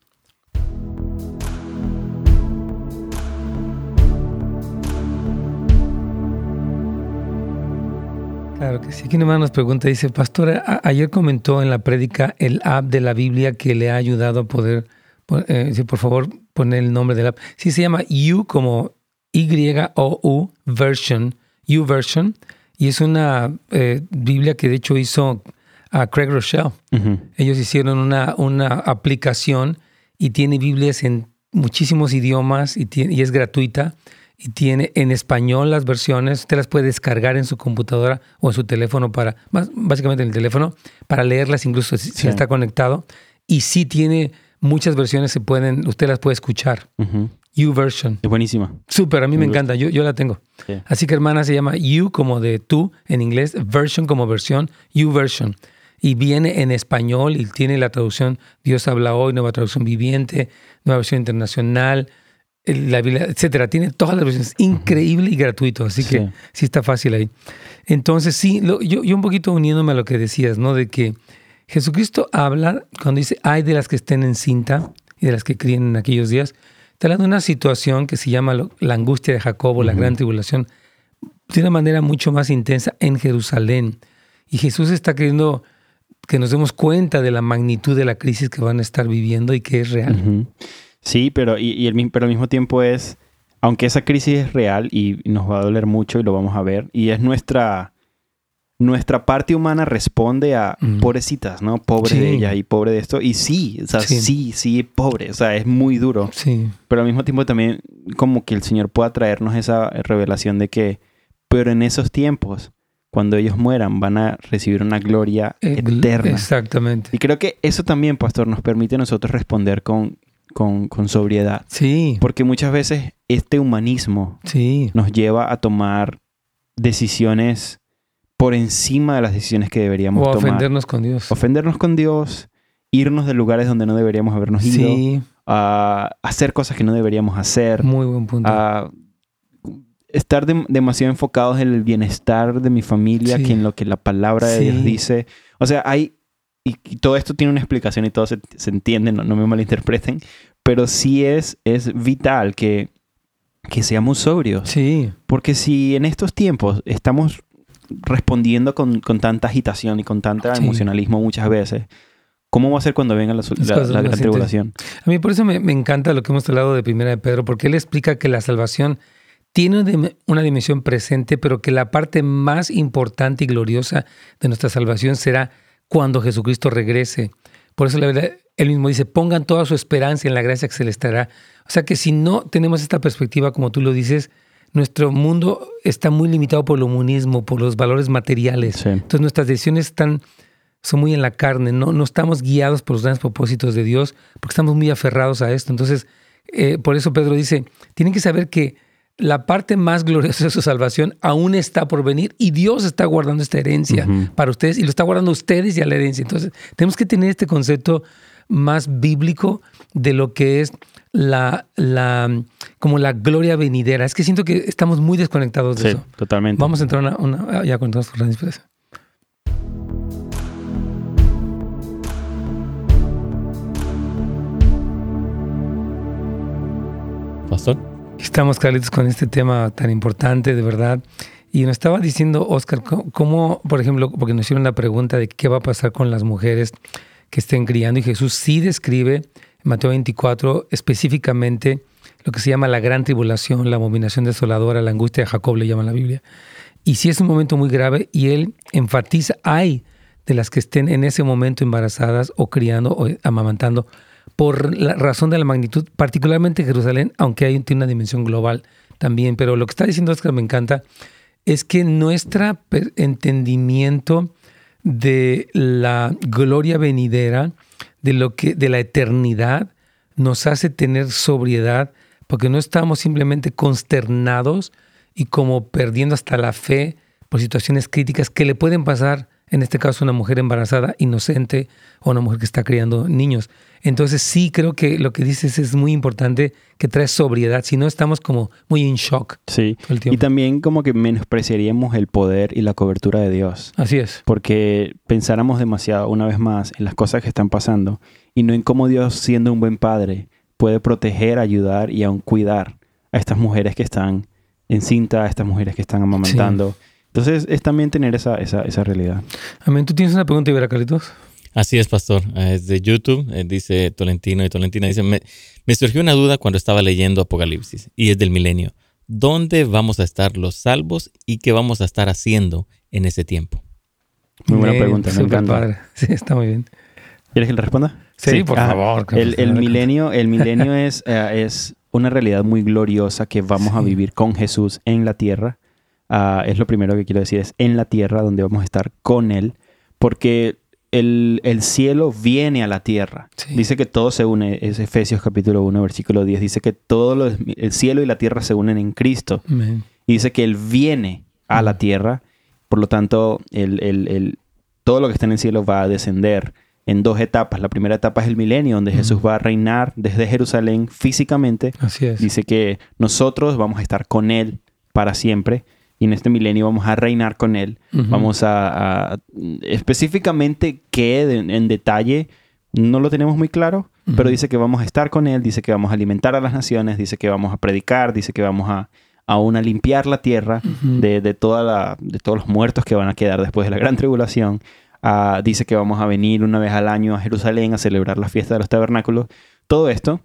Claro que sí. Aquí nomás nos pregunta, dice, pastora, a- ayer comentó en la prédica el app de la Biblia que le ha ayudado a poder, eh, dice, por favor, poner el nombre del app. Sí, se llama U como Y O U Version, U Version, y es una eh, Biblia que de hecho hizo a Craig Rochelle. Ujú. Ellos hicieron una, una aplicación y tiene Biblias en muchísimos idiomas y, tiene, y es gratuita. Y tiene en español las versiones, usted las puede descargar en su computadora o en su teléfono, para más- básicamente en el teléfono, para leerlas incluso si, si Sí. está conectado. Y sí tiene muchas versiones, se pueden, usted las puede escuchar. Ujú. YouVersion. Es buenísima. Súper, a mí me Me gusta. encanta, yo, yo la tengo. Sí. Así que hermana, se llama You como de tú en inglés, Version como versión, YouVersion. Y viene en español y tiene la traducción Dios habla hoy, nueva traducción viviente, nueva versión internacional, la Biblia, etcétera. Tiene todas las versiones, increíble y gratuito, así que Sí. sí está fácil ahí. Entonces sí, lo- yo, yo un poquito uniéndome a lo que decías, ¿no? De que Jesucristo habla cuando dice, hay de las que estén en cinta y de las que críen en aquellos días. Está hablando de una situación que se llama lo- la angustia de Jacobo, la Ujú. gran tribulación, de una manera mucho más intensa en Jerusalén. Y Jesús está queriendo que nos demos cuenta de la magnitud de la crisis que van a estar viviendo y que es real. Ujú. Sí, pero, y, y el, mi- pero al mismo tiempo es, aunque esa crisis es real y nos va a doler mucho y lo vamos a ver, y es nuestra, nuestra parte humana responde a Mm. pobrecitas, ¿no? Pobre Sí. de ella y pobre de esto. Y sí, o sea, Sí. sí, sí, pobre. O sea, es muy duro. Sí, Pero al mismo tiempo también como que el Señor pueda traernos esa revelación de que, pero en esos tiempos, cuando ellos mueran, van a recibir una gloria Eh, gl- eterna. exactamente. Y creo que eso también, pastor, nos permite a nosotros responder con, con, con sobriedad. Sí, Porque muchas veces este humanismo sí, nos lleva a tomar decisiones por encima de las decisiones que deberíamos o a tomar. ofendernos con Dios. Ofendernos con Dios, irnos de lugares donde no deberíamos habernos ido, Sí, a hacer cosas que no deberíamos hacer, muy buen punto. a estar dem- demasiado enfocados en el bienestar de mi familia Sí. que en lo que la palabra de Sí. Dios dice. O sea, hay... Y, y todo esto tiene una explicación y todo se, se entiende, no, no me malinterpreten, pero sí es, es vital que, que seamos sobrios. Sí, Porque si en estos tiempos estamos respondiendo con, con tanta agitación y con tanto Sí. emocionalismo muchas veces, ¿cómo va a ser cuando venga la, Las la- cosas la más gran tribulación? a mí por eso me, me encanta lo que hemos hablado de Primera de Pedro, porque él explica que la salvación tiene una dim- una dimensión presente, pero que la parte más importante y gloriosa de nuestra salvación será cuando Jesucristo regrese. Por eso la verdad, él mismo dice, pongan toda su esperanza en la gracia que se les dará. O sea que si no tenemos esta perspectiva, como tú lo dices, nuestro mundo está muy limitado por el humanismo, por los valores materiales. Sí. Entonces nuestras decisiones están son muy en la carne, no, no estamos guiados por los grandes propósitos de Dios, porque estamos muy aferrados a esto. Entonces, eh, por eso Pedro dice, tienen que saber que la parte más gloriosa de su salvación aún está por venir y Dios está guardando esta herencia uh-huh. para ustedes y lo está guardando a ustedes y a la herencia. Entonces, tenemos que tener este concepto más bíblico de lo que es la, la como la gloria venidera. Es que siento que estamos muy desconectados de sí, eso. Totalmente. Vamos a entrar a una, una ya contamos con la inspiración. Pastor. Estamos, Carlitos, con este tema tan importante, de verdad. Y nos estaba diciendo, Oscar, cómo, por ejemplo, porque nos hicieron la pregunta de qué va a pasar con las mujeres que estén criando. Y Jesús sí describe en Mateo veinticuatro específicamente lo que se llama la gran tribulación, la abominación desoladora, la angustia de Jacob, le llama la Biblia. Y sí es un momento muy grave y él enfatiza, hay de las que estén en ese momento embarazadas o criando o amamantando, por la razón de la magnitud, particularmente en Jerusalén, aunque hay tiene una dimensión global también. Pero lo que está diciendo Oscar me encanta, es que nuestro entendimiento de la gloria venidera, de lo que, de la eternidad, nos hace tener sobriedad, porque no estamos simplemente consternados y como perdiendo hasta la fe por situaciones críticas que le pueden pasar, en este caso una mujer embarazada, inocente, o una mujer que está criando niños. Entonces sí creo que lo que dices es muy importante, que trae sobriedad, si no estamos como muy en shock. Sí, y también como que menospreciaríamos el poder y la cobertura de Dios. Así es. Porque pensáramos demasiado, una vez más, en las cosas que están pasando y no en cómo Dios, siendo un buen padre, puede proteger, ayudar y aún cuidar a estas mujeres que están encintas, a estas mujeres que están amamantando. Sí. Entonces es también tener esa, esa, esa realidad. Amén. ¿Tú tienes una pregunta, Ibera, Carlitos? Así es, pastor. Es de YouTube, eh, dice Tolentino, y Tolentina dice, me, me surgió una duda cuando estaba leyendo Apocalipsis, y es del milenio. ¿Dónde vamos a estar los salvos y qué vamos a estar haciendo en ese tiempo? Muy buena pregunta, me encanta. Padre. Sí, está muy bien. ¿Quieres que le responda? Sí, sí. por ah, favor. El, el milenio, el milenio es, uh, es una realidad muy gloriosa que vamos sí. a vivir con Jesús en la tierra. Uh, es lo primero que quiero decir, es en la tierra donde vamos a estar con Él, porque el, el cielo viene a la tierra. Sí. Dice que todo se une, es Efesios capítulo uno, versículo diez, dice que todo lo, el cielo y la tierra se unen en Cristo. Amén. Y dice que Él viene a la tierra, por lo tanto, el, el, el, todo lo que está en el cielo va a descender en dos etapas. La primera etapa es el milenio, donde mm. Jesús va a reinar desde Jerusalén físicamente. Así es. Dice que nosotros vamos a estar con Él para siempre. Y en este milenio vamos a reinar con Él. Uh-huh. Vamos a, a... Específicamente qué de, en detalle no lo tenemos muy claro, uh-huh. pero dice que vamos a estar con Él, dice que vamos a alimentar a las naciones, dice que vamos a predicar, dice que vamos a aún a limpiar la tierra uh-huh. de, de, toda la, de todos los muertos que van a quedar después de la gran tribulación. Uh, dice que vamos a venir una vez al año a Jerusalén a celebrar la fiesta de los tabernáculos. Todo esto.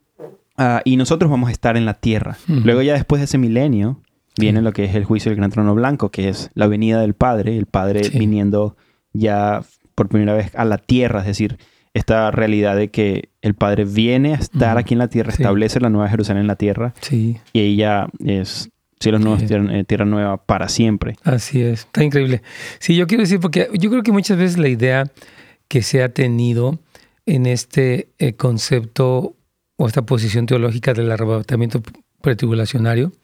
Uh, y nosotros vamos a estar en la tierra. Uh-huh. Luego ya después de ese milenio viene sí. lo que es el juicio del gran trono blanco, que es la venida del Padre, el Padre sí. viniendo ya por primera vez a la tierra, es decir, esta realidad de que el Padre viene a estar mm. aquí en la tierra, sí. establece la nueva Jerusalén en la tierra, sí. y ella es cielos nuevos, sí. tierra, tierra nueva para siempre. Así es, está increíble. Sí, yo quiero decir, porque yo creo que muchas veces la idea que se ha tenido en este eh, concepto o esta posición teológica del arrebatamiento pretribulacionario,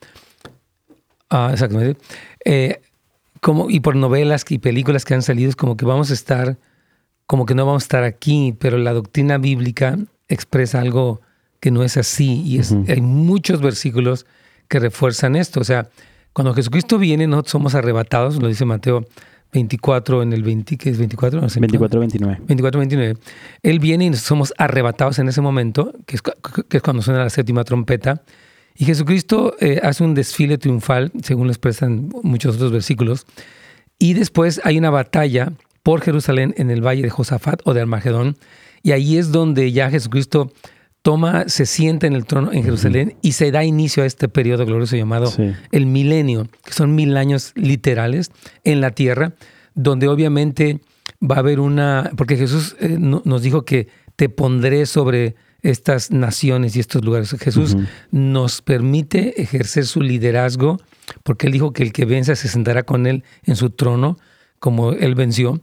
Ah, exactamente. Eh, como, y por novelas y películas que han salido, es como que vamos a estar, como que no vamos a estar aquí, pero la doctrina bíblica expresa algo que no es así. Y es, uh-huh. hay muchos versículos que refuerzan esto. O sea, cuando Jesucristo viene, nosotros somos arrebatados, lo dice Mateo veinticuatro en el veinte, ¿qué es veinticuatro? No sé, veinticuatro veintinueve. veinticuatro veintinueve. Él viene y somos arrebatados en ese momento, que es, que es cuando suena la séptima trompeta. Y Jesucristo eh, hace un desfile triunfal, según lo expresan muchos otros versículos. Y después hay una batalla por Jerusalén en el valle de Josafat o de Armagedón. Y ahí es donde ya Jesucristo toma, se sienta en el trono en Jerusalén uh-huh. y se da inicio a este periodo glorioso llamado sí. el milenio, que son mil años literales en la tierra, donde obviamente va a haber una... Porque Jesús eh, no, nos dijo que te pondré sobre estas naciones y estos lugares. Jesús uh-huh. nos permite ejercer su liderazgo, porque Él dijo que el que venza se sentará con Él en su trono, como Él venció.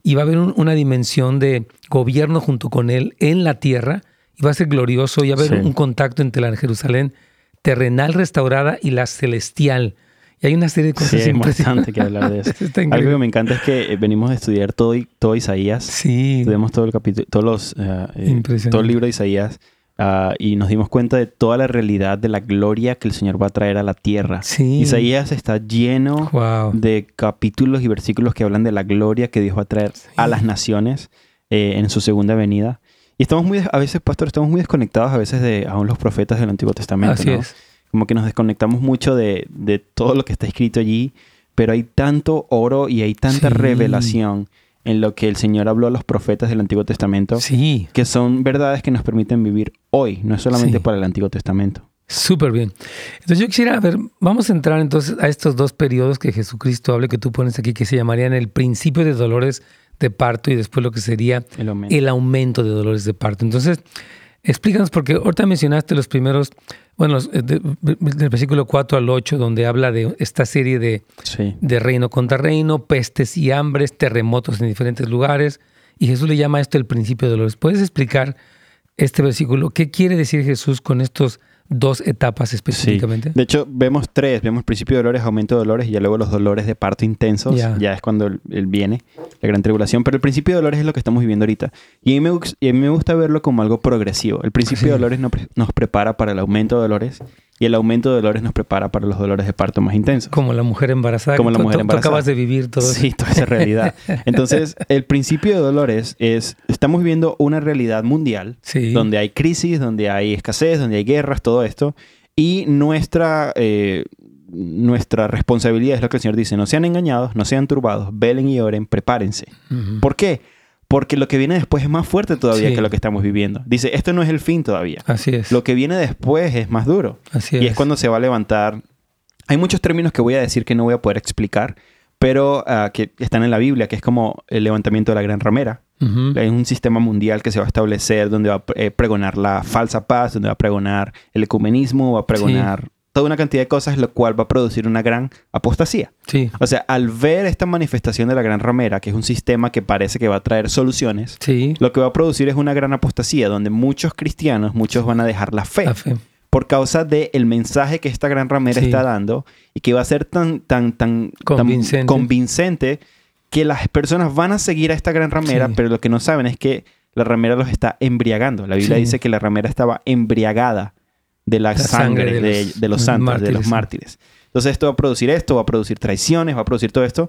y va a haber un, una dimensión de gobierno junto con Él en la tierra, y va a ser glorioso, y va a haber sí. un contacto entre la Jerusalén terrenal restaurada y la celestial. Y hay una serie de cosas sí, impresionantes que hablar de eso. Algo que me encanta es que venimos a estudiar todo, todo Isaías. Sí. Estudiamos todo el capítulo, todos los, uh, eh, todo el libro de Isaías. Uh, y nos dimos cuenta de toda la realidad de la gloria que el Señor va a traer a la tierra. Sí. Isaías está lleno wow. de capítulos y versículos que hablan de la gloria que Dios va a traer sí. a las naciones eh, en su segunda venida. Y estamos muy, a veces, pastor, estamos muy desconectados a veces de aún los profetas del Antiguo Testamento. Así ¿no? es. Como que nos desconectamos mucho de, de todo lo que está escrito allí, pero hay tanto oro y hay tanta sí. revelación en lo que el Señor habló a los profetas del Antiguo Testamento, sí. que son verdades que nos permiten vivir hoy, no es solamente sí. para el Antiguo Testamento. Súper bien. Entonces yo quisiera, a ver, vamos a entrar entonces a estos dos periodos que Jesucristo habla, que tú pones aquí, que se llamarían el principio de dolores de parto y después lo que sería el aumento, el aumento de dolores de parto. Entonces, explícanos, porque ahorita mencionaste los primeros, bueno, de, de, del versículo cuatro al ocho, donde habla de esta serie de, sí. de reino contra reino, pestes y hambres, terremotos en diferentes lugares, y Jesús le llama a esto el principio de dolores. ¿Puedes explicar este versículo? ¿Qué quiere decir Jesús con estos dos etapas específicamente? Sí. De hecho, vemos tres. Vemos principio de dolores, aumento de dolores y ya luego los dolores de parto intensos. Yeah. Ya es cuando él, él viene, la gran tribulación. Pero el principio de dolores es lo que estamos viviendo ahorita. Y a mí me, y a mí me gusta verlo como algo progresivo. El principio sí. de dolores nos, nos prepara para el aumento de dolores y el aumento de dolores nos prepara para los dolores de parto más intensos. Como la mujer embarazada. Como la mujer embarazada. Tú acabas de vivir todo Sí, eso. toda esa realidad. Entonces, el principio de dolores es... Estamos viviendo una realidad mundial sí. donde hay crisis, donde hay escasez, donde hay guerras, todo esto. Y nuestra, eh, nuestra responsabilidad es lo que el Señor dice. No sean engañados, no sean turbados, velen y oren, prepárense. Uh-huh. ¿Por qué? Porque lo que viene después es más fuerte todavía sí. que lo que estamos viviendo. Dice, esto no es el fin todavía. Así es. Lo que viene después es más duro. Así y es. es cuando se va a levantar. Hay muchos términos que voy a decir que no voy a poder explicar, pero uh, que están en la Biblia, que es como el levantamiento de la gran ramera. Uh-huh. Es un sistema mundial que se va a establecer donde va a eh, pregonar la falsa paz, donde va a pregonar el ecumenismo, va a pregonar sí. toda una cantidad de cosas, lo cual va a producir una gran apostasía. Sí. O sea, al ver esta manifestación de la gran ramera, que es un sistema que parece que va a traer soluciones, sí. lo que va a producir es una gran apostasía, donde muchos cristianos, muchos van a dejar la fe. La fe. Por causa del mensaje que esta gran ramera sí. está dando y que va a ser tan, tan, tan convincente. tan convincente que las personas van a seguir a esta gran ramera, sí. pero lo que no saben es que la ramera los está embriagando. La Biblia sí. dice que la ramera estaba embriagada de la, la sangre, sangre de, los, de, de los santos, mártires, de los mártires. Entonces esto va a producir esto, va a producir traiciones, va a producir todo esto.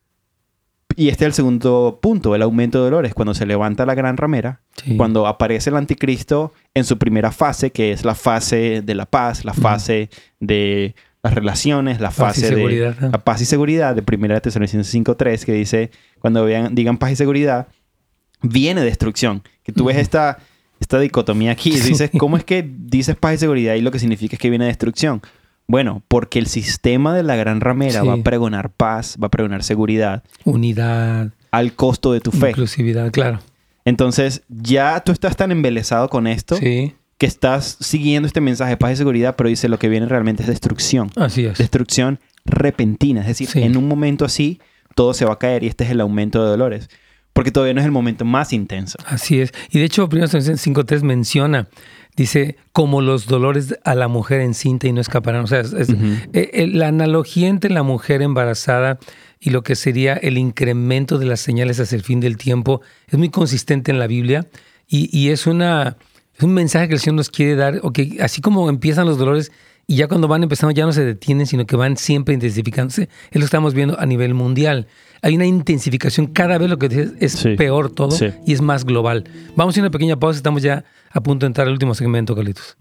Y este es el segundo punto, el aumento de dolores. Cuando se levanta la gran ramera, sí. cuando aparece el anticristo en su primera fase, que es la fase de la paz, la fase mm. de las relaciones, la paz fase de ¿no? la paz y seguridad de primera de Tesalonicenses cinco tres, que dice, cuando vean, digan paz y seguridad, viene destrucción. Que tú mm. ves esta, esta dicotomía aquí y dices, ¿cómo es que dices paz y seguridad y lo que significa es que viene destrucción? Bueno, porque el sistema de la gran ramera sí. va a pregonar paz, va a pregonar seguridad. Unidad. Al costo de tu fe. Inclusividad, claro. Entonces, ya tú estás tan embelesado con esto sí. que estás siguiendo este mensaje de paz y seguridad, pero dice lo que viene realmente es destrucción. Así es. Destrucción repentina. Es decir, sí. en un momento así, todo se va a caer y este es el aumento de dolores. Porque todavía no es el momento más intenso. Así es. Y de hecho, primero cinco tres menciona, dice, como los dolores a la mujer encinta y no escaparán. O sea, es, es, uh-huh. eh, la analogía entre la mujer embarazada y lo que sería el incremento de las señales hacia el fin del tiempo es muy consistente en la Biblia y, y es, una, es un mensaje que el Señor nos quiere dar. Okay, así como empiezan los dolores y ya cuando van empezando ya no se detienen, sino que van siempre intensificándose. Es lo que estamos viendo a nivel mundial. Hay una intensificación. Cada vez lo que dices es sí. peor todo sí. y es más global. Vamos a una pequeña pausa. Estamos ya a punto de entrar al último segmento, Carlitos.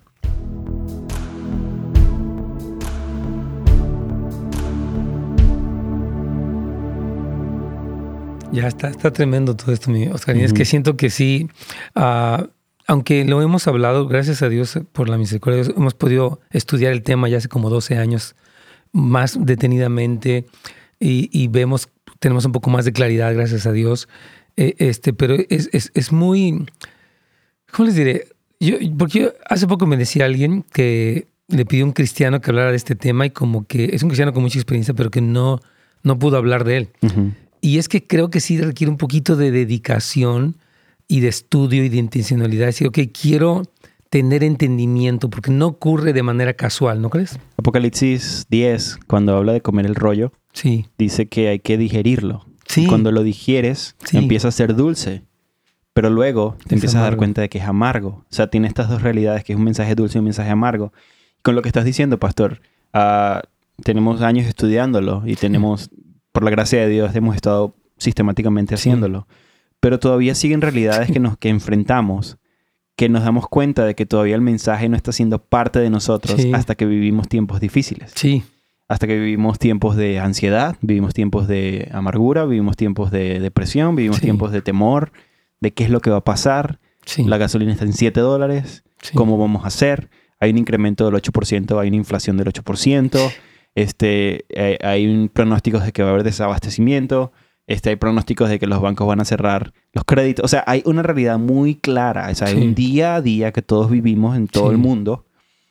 Ya está, está tremendo todo esto, mi Oscar. Uh-huh. Y es que siento que sí, uh, aunque lo hemos hablado, gracias a Dios por la misericordia, hemos podido estudiar el tema ya hace como doce años más detenidamente y, y vemos, tenemos un poco más de claridad, gracias a Dios. Eh, este, pero es, es, es muy, ¿cómo les diré? Yo, porque yo, hace poco me decía alguien que le pidió a un cristiano que hablara de este tema y como que es un cristiano con mucha experiencia, pero que no, no pudo hablar de él. Uh-huh. y es que creo que sí requiere un poquito de dedicación y de estudio y de intencionalidad. Decir, ok, quiero tener entendimiento, porque no ocurre de manera casual, ¿no crees? Apocalipsis diez, cuando habla de comer el rollo, sí. dice que hay que digerirlo. Sí. Y cuando lo digieres, sí. empieza a ser dulce. Pero luego te es empiezas amargo. a dar cuenta de que es amargo. O sea, tiene estas dos realidades, que es un mensaje dulce y un mensaje amargo. Con lo que estás diciendo, pastor, uh, tenemos años estudiándolo y tenemos, por la gracia de Dios, hemos estado sistemáticamente haciéndolo. Sí. Pero todavía siguen realidades que, nos, que enfrentamos, que nos damos cuenta de que todavía el mensaje no está siendo parte de nosotros sí. hasta que vivimos tiempos difíciles. Sí. Hasta que vivimos tiempos de ansiedad, vivimos tiempos de amargura, vivimos tiempos de depresión, vivimos sí. tiempos de temor, de qué es lo que va a pasar. Sí. La gasolina está en siete dólares. Sí. ¿Cómo vamos a hacer? Hay un incremento del ocho por ciento, hay una inflación del ocho por ciento. Este, hay, hay un pronósticos de que va a haber desabastecimiento. Este, hay pronósticos de que los bancos van a cerrar los créditos. O sea, hay una realidad muy clara. O sea, sí. hay un día a día que todos vivimos en todo sí. el mundo.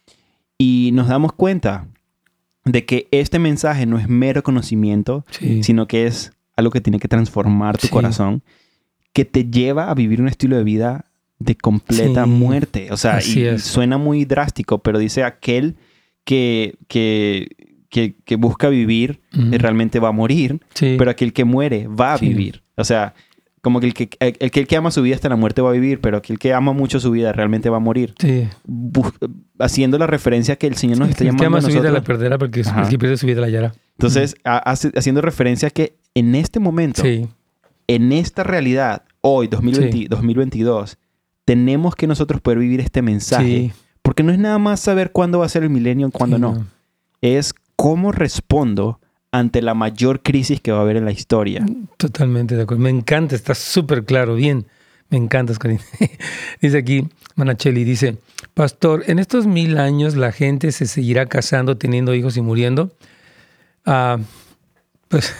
Y nos damos cuenta de que este mensaje no es mero conocimiento, sí. sino que es algo que tiene que transformar tu sí. corazón, que te lleva a vivir un estilo de vida de completa sí. muerte. O sea, y, y suena muy drástico, pero dice aquel que, que, que, que busca vivir mm. realmente va a morir, sí. pero aquel que muere va a sí. vivir. O sea, como que el que, el, el que el que ama su vida hasta la muerte va a vivir, pero aquel que ama mucho su vida realmente va a morir. Sí. Bus- haciendo la referencia que el Señor nos sí, está llamando a nosotros. El que ama su vida la perderá, porque el que pierde su vida la hallará. Entonces, mm. hace, haciendo referencia que en este momento, sí. en esta realidad, hoy, dos mil veinte, sí. dos mil veintidós, tenemos que nosotros poder vivir este mensaje. Sí. Porque no es nada más saber cuándo va a ser el milenio y cuándo sí, no. no. Es cómo respondo ante la mayor crisis que va a haber en la historia. Totalmente de acuerdo. Me encanta, está súper claro. Bien, me encanta, Oscarín. Dice aquí, Manacheli, dice, pastor, en estos mil años la gente se seguirá casando, teniendo hijos y muriendo. Ah, pues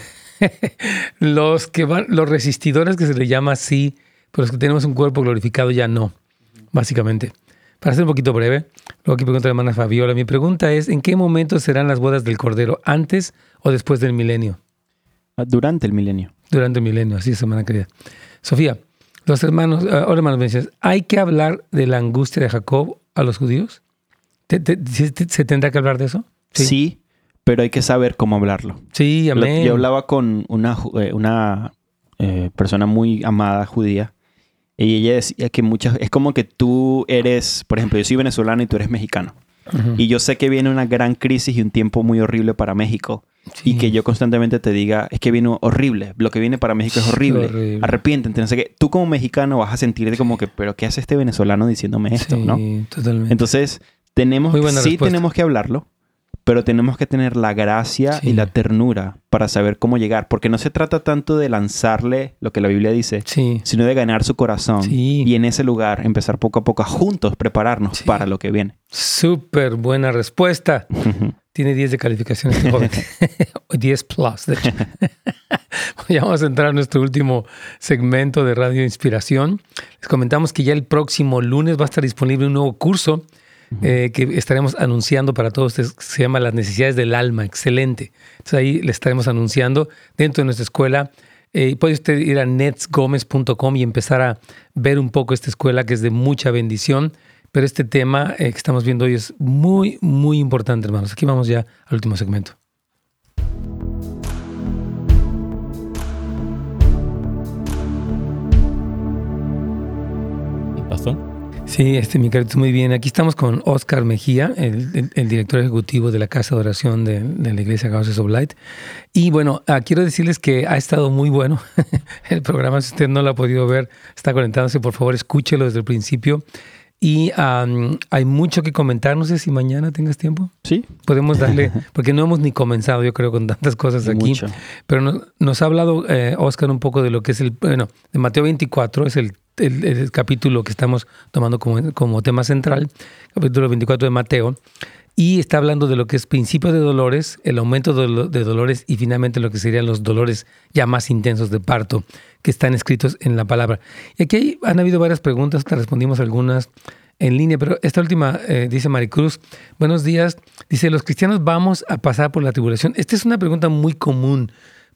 los que van, los resistidores que se les llama así, pero los que tenemos un cuerpo glorificado ya no, básicamente. Para ser un poquito breve, luego aquí pregunta la hermana Fabiola. Mi pregunta es, ¿en qué momento serán las bodas del Cordero? ¿Antes o después del milenio? Durante el milenio. Durante el milenio, así es, hermana querida. Sofía, los hermanos, uh, ahora hermanos, me dices, ¿hay que hablar de la angustia de Jacob a los judíos? ¿Te, te, te, ¿Se tendrá que hablar de eso? Sí, sí, pero hay que saber cómo hablarlo. Sí, amén. Yo hablaba con una, una eh, persona muy amada judía. Y ella decía que muchas... Es como que tú eres... Por ejemplo, yo soy venezolano y tú eres mexicano. Uh-huh. Y yo sé que viene una gran crisis y un tiempo muy horrible para México. Sí. Y que yo constantemente te diga, es que viene horrible. Lo que viene para México es horrible. horrible. Arrepiéntete. No sé qué. Tú como mexicano vas a sentirte como que, ¿pero qué hace este venezolano diciéndome esto? Sí, ¿no? Totalmente. Entonces, tenemos, sí respuesta. tenemos que hablarlo. Pero tenemos que tener la gracia sí. y la ternura para saber cómo llegar. Porque no se trata tanto de lanzarle lo que la Biblia dice, sí. sino de ganar su corazón. Sí. Y en ese lugar empezar poco a poco a juntos prepararnos sí. para lo que viene. Súper buena respuesta. Tiene diez de calificación este joven. diez plus, de hecho. Ya vamos a entrar a nuestro último segmento de Radio Inspiración. Les comentamos que ya el próximo lunes va a estar disponible un nuevo curso Eh, que estaremos anunciando para todos ustedes, se llama Las Necesidades del Alma. Excelente. Entonces ahí le estaremos anunciando dentro de nuestra escuela. Eh, puede usted ir a nets gomez punto com y empezar a ver un poco esta escuela que es de mucha bendición. Pero este tema eh, que estamos viendo hoy es muy, muy importante, hermanos. Aquí vamos ya al último segmento. ¿Pastor? Sí, este, mi carito, muy bien. Aquí estamos con Oscar Mejía, el, el, el director ejecutivo de la Casa de Oración de, de la Iglesia Houses of Light. Y bueno, uh, quiero decirles que ha estado muy bueno el programa. Si usted no lo ha podido ver, está conectándose, por favor, escúchelo desde el principio. Y um, hay mucho que comentar. No sé si mañana tengas tiempo. Sí. Podemos darle, porque no hemos ni comenzado, yo creo, con tantas cosas aquí. Mucho. Pero no, nos ha hablado eh, Oscar un poco de lo que es el, bueno, de Mateo veinticuatro, es el El, el capítulo que estamos tomando como, como tema central, capítulo veinticuatro de Mateo, y está hablando de lo que es principio de dolores, el aumento de, lo, de dolores y finalmente lo que serían los dolores ya más intensos de parto que están escritos en la palabra. Y aquí hay, han habido varias preguntas, que respondimos algunas en línea, pero esta última eh, dice Maricruz, buenos días, dice, ¿los cristianos vamos a pasar por la tribulación? Esta es una pregunta muy común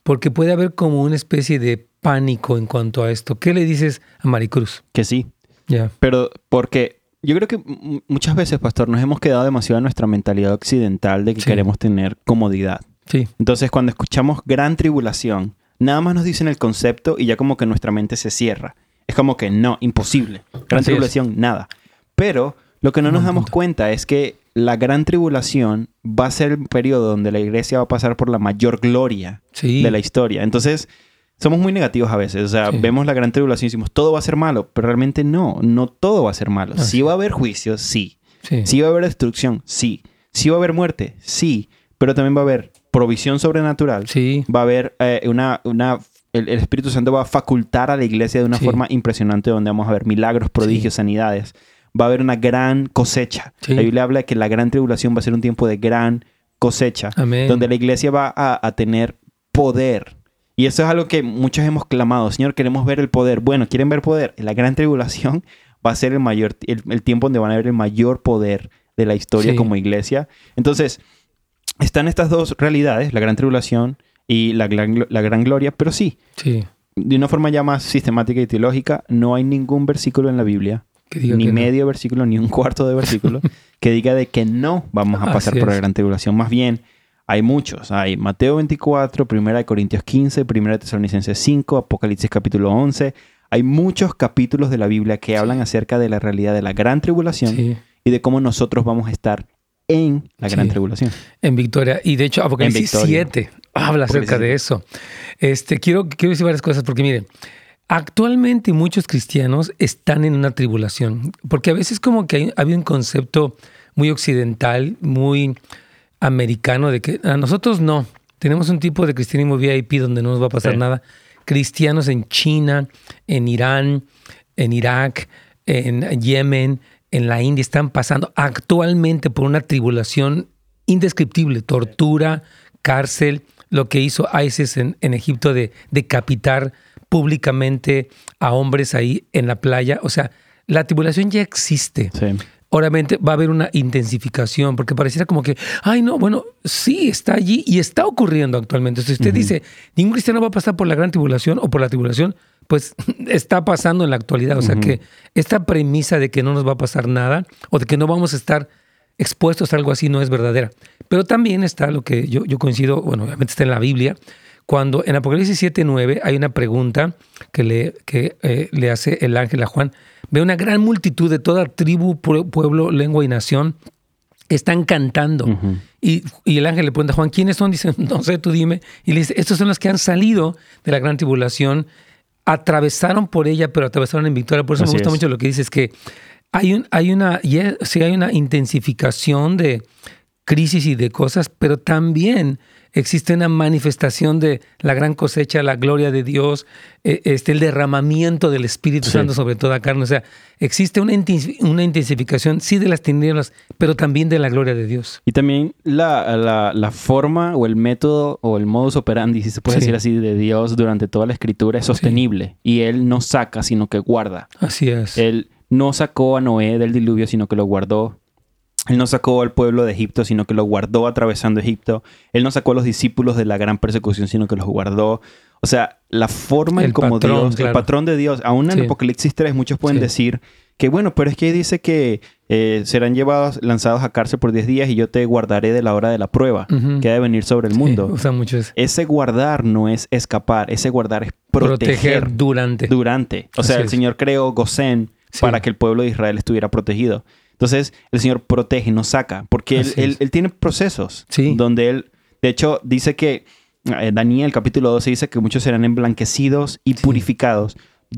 porque puede haber como una especie de pánico en cuanto a esto. ¿Qué le dices a Maricruz? Que sí. Ya. Yeah. Pero porque yo creo que muchas veces, pastor, nos hemos quedado demasiado en nuestra mentalidad occidental de que sí. queremos tener comodidad. Sí. Entonces, cuando escuchamos gran tribulación, nada más nos dicen el concepto y ya como que nuestra mente se cierra. Es como que no, imposible. Gran Así tribulación, es. nada. Pero lo que no nos damos cuenta es que la gran tribulación va a ser el periodo donde la iglesia va a pasar por la mayor gloria sí. de la historia. Entonces, somos muy negativos a veces. O sea, sí. vemos la gran tribulación y decimos, todo va a ser malo. Pero realmente no, no todo va a ser malo. Así. Sí va a haber juicio, sí. sí. Sí va a haber destrucción, sí. Sí va a haber muerte, sí. Pero también va a haber provisión sobrenatural. Sí. Va a haber eh, una... una el, el Espíritu Santo va a facultar a la iglesia de una sí. forma impresionante donde vamos a ver milagros, prodigios, sí. sanidades. Va a haber una gran cosecha. Sí. La Biblia habla de que la gran tribulación va a ser un tiempo de gran cosecha. Amén. Donde la iglesia va a, a tener poder. Y eso es algo que muchos hemos clamado. Señor, queremos ver el poder. Bueno, ¿quieren ver poder? La gran tribulación va a ser el, mayor, el, el tiempo donde van a ver el mayor poder de la historia sí. como iglesia. Entonces, están estas dos realidades, la gran tribulación y la gran, la gran gloria, pero sí, sí, de una forma ya más sistemática y teológica, no hay ningún versículo en la Biblia, ni medio no. versículo, ni un cuarto de versículo, que diga de que no vamos a pasar Así por es. la gran tribulación. Más bien, hay muchos. Hay Mateo veinticuatro, primera de Corintios quince, primera de Tesalonicenses cinco, Apocalipsis capítulo once. Hay muchos capítulos de la Biblia que sí. hablan acerca de la realidad de la gran tribulación sí. y de cómo nosotros vamos a estar en la gran sí. tribulación. En victoria. Y de hecho, Apocalipsis siete habla acerca de eso. Este, quiero, quiero decir varias cosas porque miren, actualmente muchos cristianos están en una tribulación. Porque a veces como que hay, había un concepto muy occidental, muy americano de que a nosotros no. Tenemos un tipo de cristianismo V I P donde no nos va a pasar sí. nada. Cristianos en China, en Irán, en Irak, en Yemen, en la India están pasando actualmente por una tribulación indescriptible, tortura, cárcel, lo que hizo ISIS en, en Egipto de decapitar públicamente a hombres ahí en la playa. O sea, la tribulación ya existe. Sí. Obviamente va a haber una intensificación porque pareciera como que, ay no, bueno, sí, está allí y está ocurriendo actualmente. Si usted uh-huh. dice, ningún cristiano va a pasar por la gran tribulación o por la tribulación, pues está pasando en la actualidad. O sea uh-huh. que esta premisa de que no nos va a pasar nada o de que no vamos a estar expuestos a algo así no es verdadera. Pero también está lo que yo, yo coincido, bueno, obviamente está en la Biblia, cuando en Apocalipsis siete nueve hay una pregunta que le, que, eh, le hace el ángel a Juan. Ve una gran multitud de toda tribu, pueblo, lengua y nación. Están cantando. Uh-huh. Y, y el ángel le pregunta a Juan, ¿quiénes son? Dice, no sé, tú dime. Y le dice, estos son los que han salido de la gran tribulación, atravesaron por ella, pero atravesaron en victoria. Por eso Así me gusta es. mucho lo que dice, es que hay, un, hay, una, yeah, sí, hay una intensificación de crisis y de cosas, pero también existe una manifestación de la gran cosecha, la gloria de Dios, eh, este, el derramamiento del Espíritu sí. Santo sobre toda carne. O sea, existe una, una intensificación, sí, de las tinieblas, pero también de la gloria de Dios. Y también la, la, la forma o el método o el modus operandi, si se puede sí. decir así, de Dios durante toda la Escritura es sostenible. Sí. Y Él no saca, sino que guarda. Así es. Él no sacó a Noé del diluvio, sino que lo guardó. Él no sacó al pueblo de Egipto, sino que lo guardó atravesando Egipto. Él no sacó a los discípulos de la gran persecución, sino que los guardó. O sea, la forma en como patrón, Dios, claro. el patrón de Dios. Aún en sí. Apocalipsis tres, muchos pueden sí. decir que, bueno, pero es que dice que eh, serán llevados, lanzados a cárcel por diez días y yo te guardaré de la hora de la prueba uh-huh. que ha de venir sobre el mundo. Sí, usa mucho eso. Ese guardar no es escapar, ese guardar es proteger. Proteger durante. Durante. O sea, Así el es. Señor creó Gosén sí. para que el pueblo de Israel estuviera protegido. Entonces, el Señor protege, no saca, porque él, él, él tiene procesos sí. donde Él, de hecho, dice que, eh, Daniel capítulo doce dice que muchos serán emblanquecidos y sí. purificados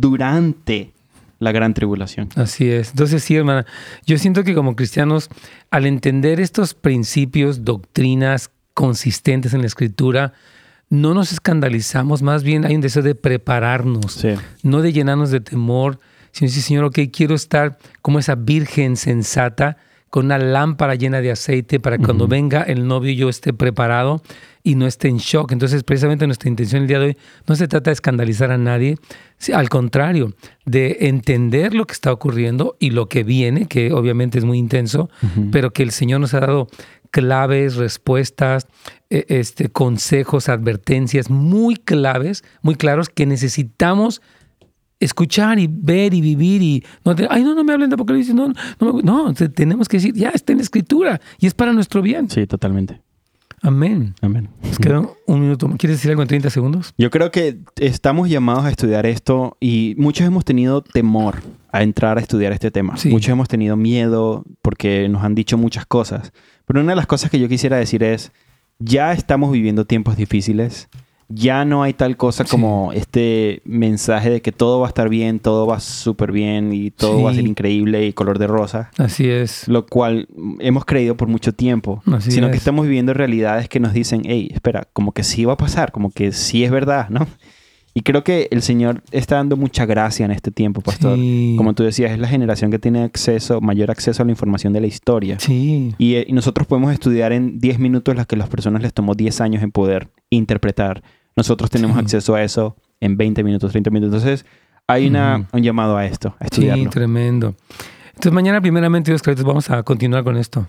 durante la gran tribulación. Así es. Entonces, sí, hermana, yo siento que como cristianos, al entender estos principios, doctrinas consistentes en la Escritura, no nos escandalizamos, más bien hay un deseo de prepararnos, sí. no de llenarnos de temor, sino decir, Señor, ok, quiero estar como esa virgen sensata, con una lámpara llena de aceite para que uh-huh. cuando venga el novio yo esté preparado y no esté en shock. Entonces, precisamente nuestra intención el día de hoy no se trata de escandalizar a nadie, al contrario, de entender lo que está ocurriendo y lo que viene, que obviamente es muy intenso, uh-huh. pero que el Señor nos ha dado claves, respuestas, eh, este, consejos, advertencias muy claves, muy claros que necesitamos escuchar y ver y vivir y no te, ay no no me hablen de Apocalipsis, no no no, tenemos que decir ya está en la Escritura y es para nuestro bien. Sí, totalmente. Amén. Amén. Nos queda un minuto. ¿Quieres decir algo en treinta segundos? Yo creo que estamos llamados a estudiar esto y muchos hemos tenido temor a entrar a estudiar este tema. Sí. Muchos hemos tenido miedo porque nos han dicho muchas cosas. Pero una de las cosas que yo quisiera decir es, ya estamos viviendo tiempos difíciles. Ya no hay tal cosa Sí. como este mensaje de que todo va a estar bien, todo va súper bien y todo Sí. va a ser increíble y color de rosa. Así es. Lo cual hemos creído por mucho tiempo. Así sino es. que estamos viviendo realidades que nos dicen, hey, espera, como que sí va a pasar, como que sí es verdad, ¿no? Y creo que el Señor está dando mucha gracia en este tiempo, pastor. Sí. Como tú decías, es la generación que tiene acceso, mayor acceso a la información de la historia. Sí. Y, eh, y nosotros podemos estudiar en diez minutos las que las personas les tomó diez años en poder interpretar. Nosotros tenemos Sí. acceso a eso en veinte minutos, treinta minutos. Entonces, hay una, Ujú. un llamado a esto, a Sí, estudiarlo. tremendo. Entonces mañana primeramente Dios, créditos, vamos a continuar con esto.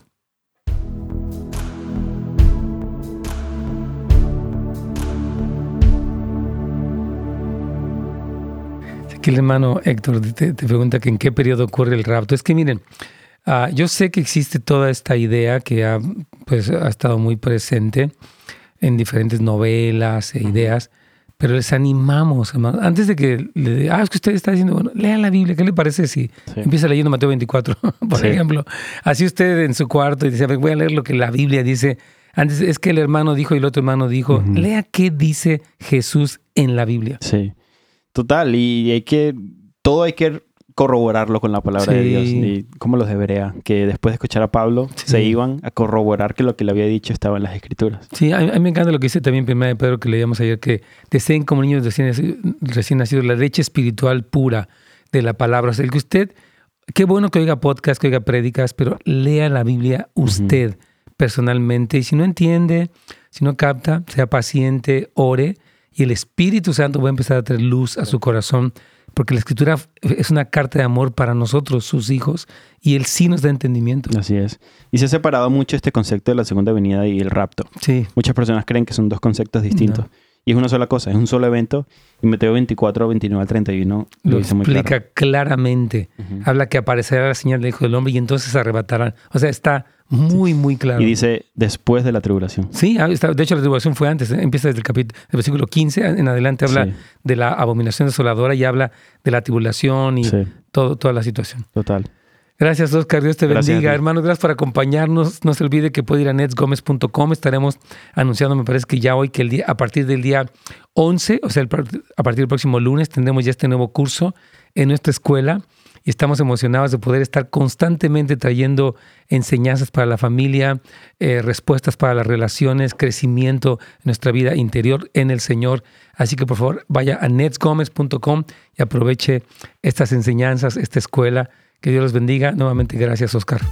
Aquí el hermano Héctor te, te pregunta que en qué periodo ocurre el rapto. Es que miren, uh, yo sé que existe toda esta idea que ha, pues, ha estado muy presente en diferentes novelas e ideas, pero les animamos, hermano. Antes de que le ah, es que usted está diciendo, bueno, lea la Biblia, ¿qué le parece si Sí. empieza leyendo Mateo veinticuatro, por Sí. ejemplo? Así usted en su cuarto y dice, voy a leer lo que la Biblia dice. Antes es que el hermano dijo y el otro hermano dijo, Ujú. lea qué dice Jesús en la Biblia. Sí, total. Y hay que, todo hay que corroborarlo con la palabra de Sí. Dios. Y como los de Berea, que después de escuchar a Pablo, Sí. se iban a corroborar que lo que le había dicho estaba en las Escrituras. Sí, a mí, a mí me encanta lo que dice también primera de Pedro que leíamos ayer, que deseen como niños recién, recién nacidos la leche espiritual pura de la palabra. O sea, el que usted, qué bueno que oiga podcast, que oiga prédicas, pero lea la Biblia usted personalmente. Y si no entiende, si no capta, sea paciente, ore y el Espíritu Santo va a empezar a traer luz a su corazón. Porque la Escritura es una carta de amor para nosotros, sus hijos, y Él sí nos da entendimiento. Así es. Y se ha separado mucho este concepto de la segunda venida y el rapto. Sí, Muchas personas creen que son dos conceptos distintos. No. Y es una sola cosa, es un solo evento. Y Mateo veinticuatro, veintinueve al treinta y uno lo, lo dice muy explica claro. claramente. Ujú. Habla que aparecerá la señal del Hijo del Hombre y entonces arrebatarán. O sea, está muy, muy claro. Y dice, después de la tribulación. Sí, está- de hecho la tribulación fue antes, ¿eh? Empieza desde el capítulo, el versículo quince en adelante habla Sí. de la abominación desoladora y habla de la tribulación y Sí, todo, toda la situación. total. Gracias, Oscar. Dios te Gracias a bendiga. ti. Hermanos, gracias por acompañarnos. No se olvide que puede ir a nets gómez punto com. Estaremos anunciando, me parece que ya hoy, que el día, a partir del día once, o sea, el, a partir del próximo lunes, tendremos ya este nuevo curso en nuestra escuela. Y estamos emocionados de poder estar constantemente trayendo enseñanzas para la familia, eh, respuestas para las relaciones, crecimiento en nuestra vida interior en el Señor. Así que por favor vaya a nets gómez punto com y aproveche estas enseñanzas, esta escuela. Que Dios los bendiga. Nuevamente, gracias, Oscar.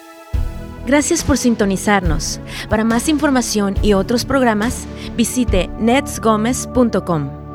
Gracias por sintonizarnos. Para más información y otros programas, visite nets gómez punto com.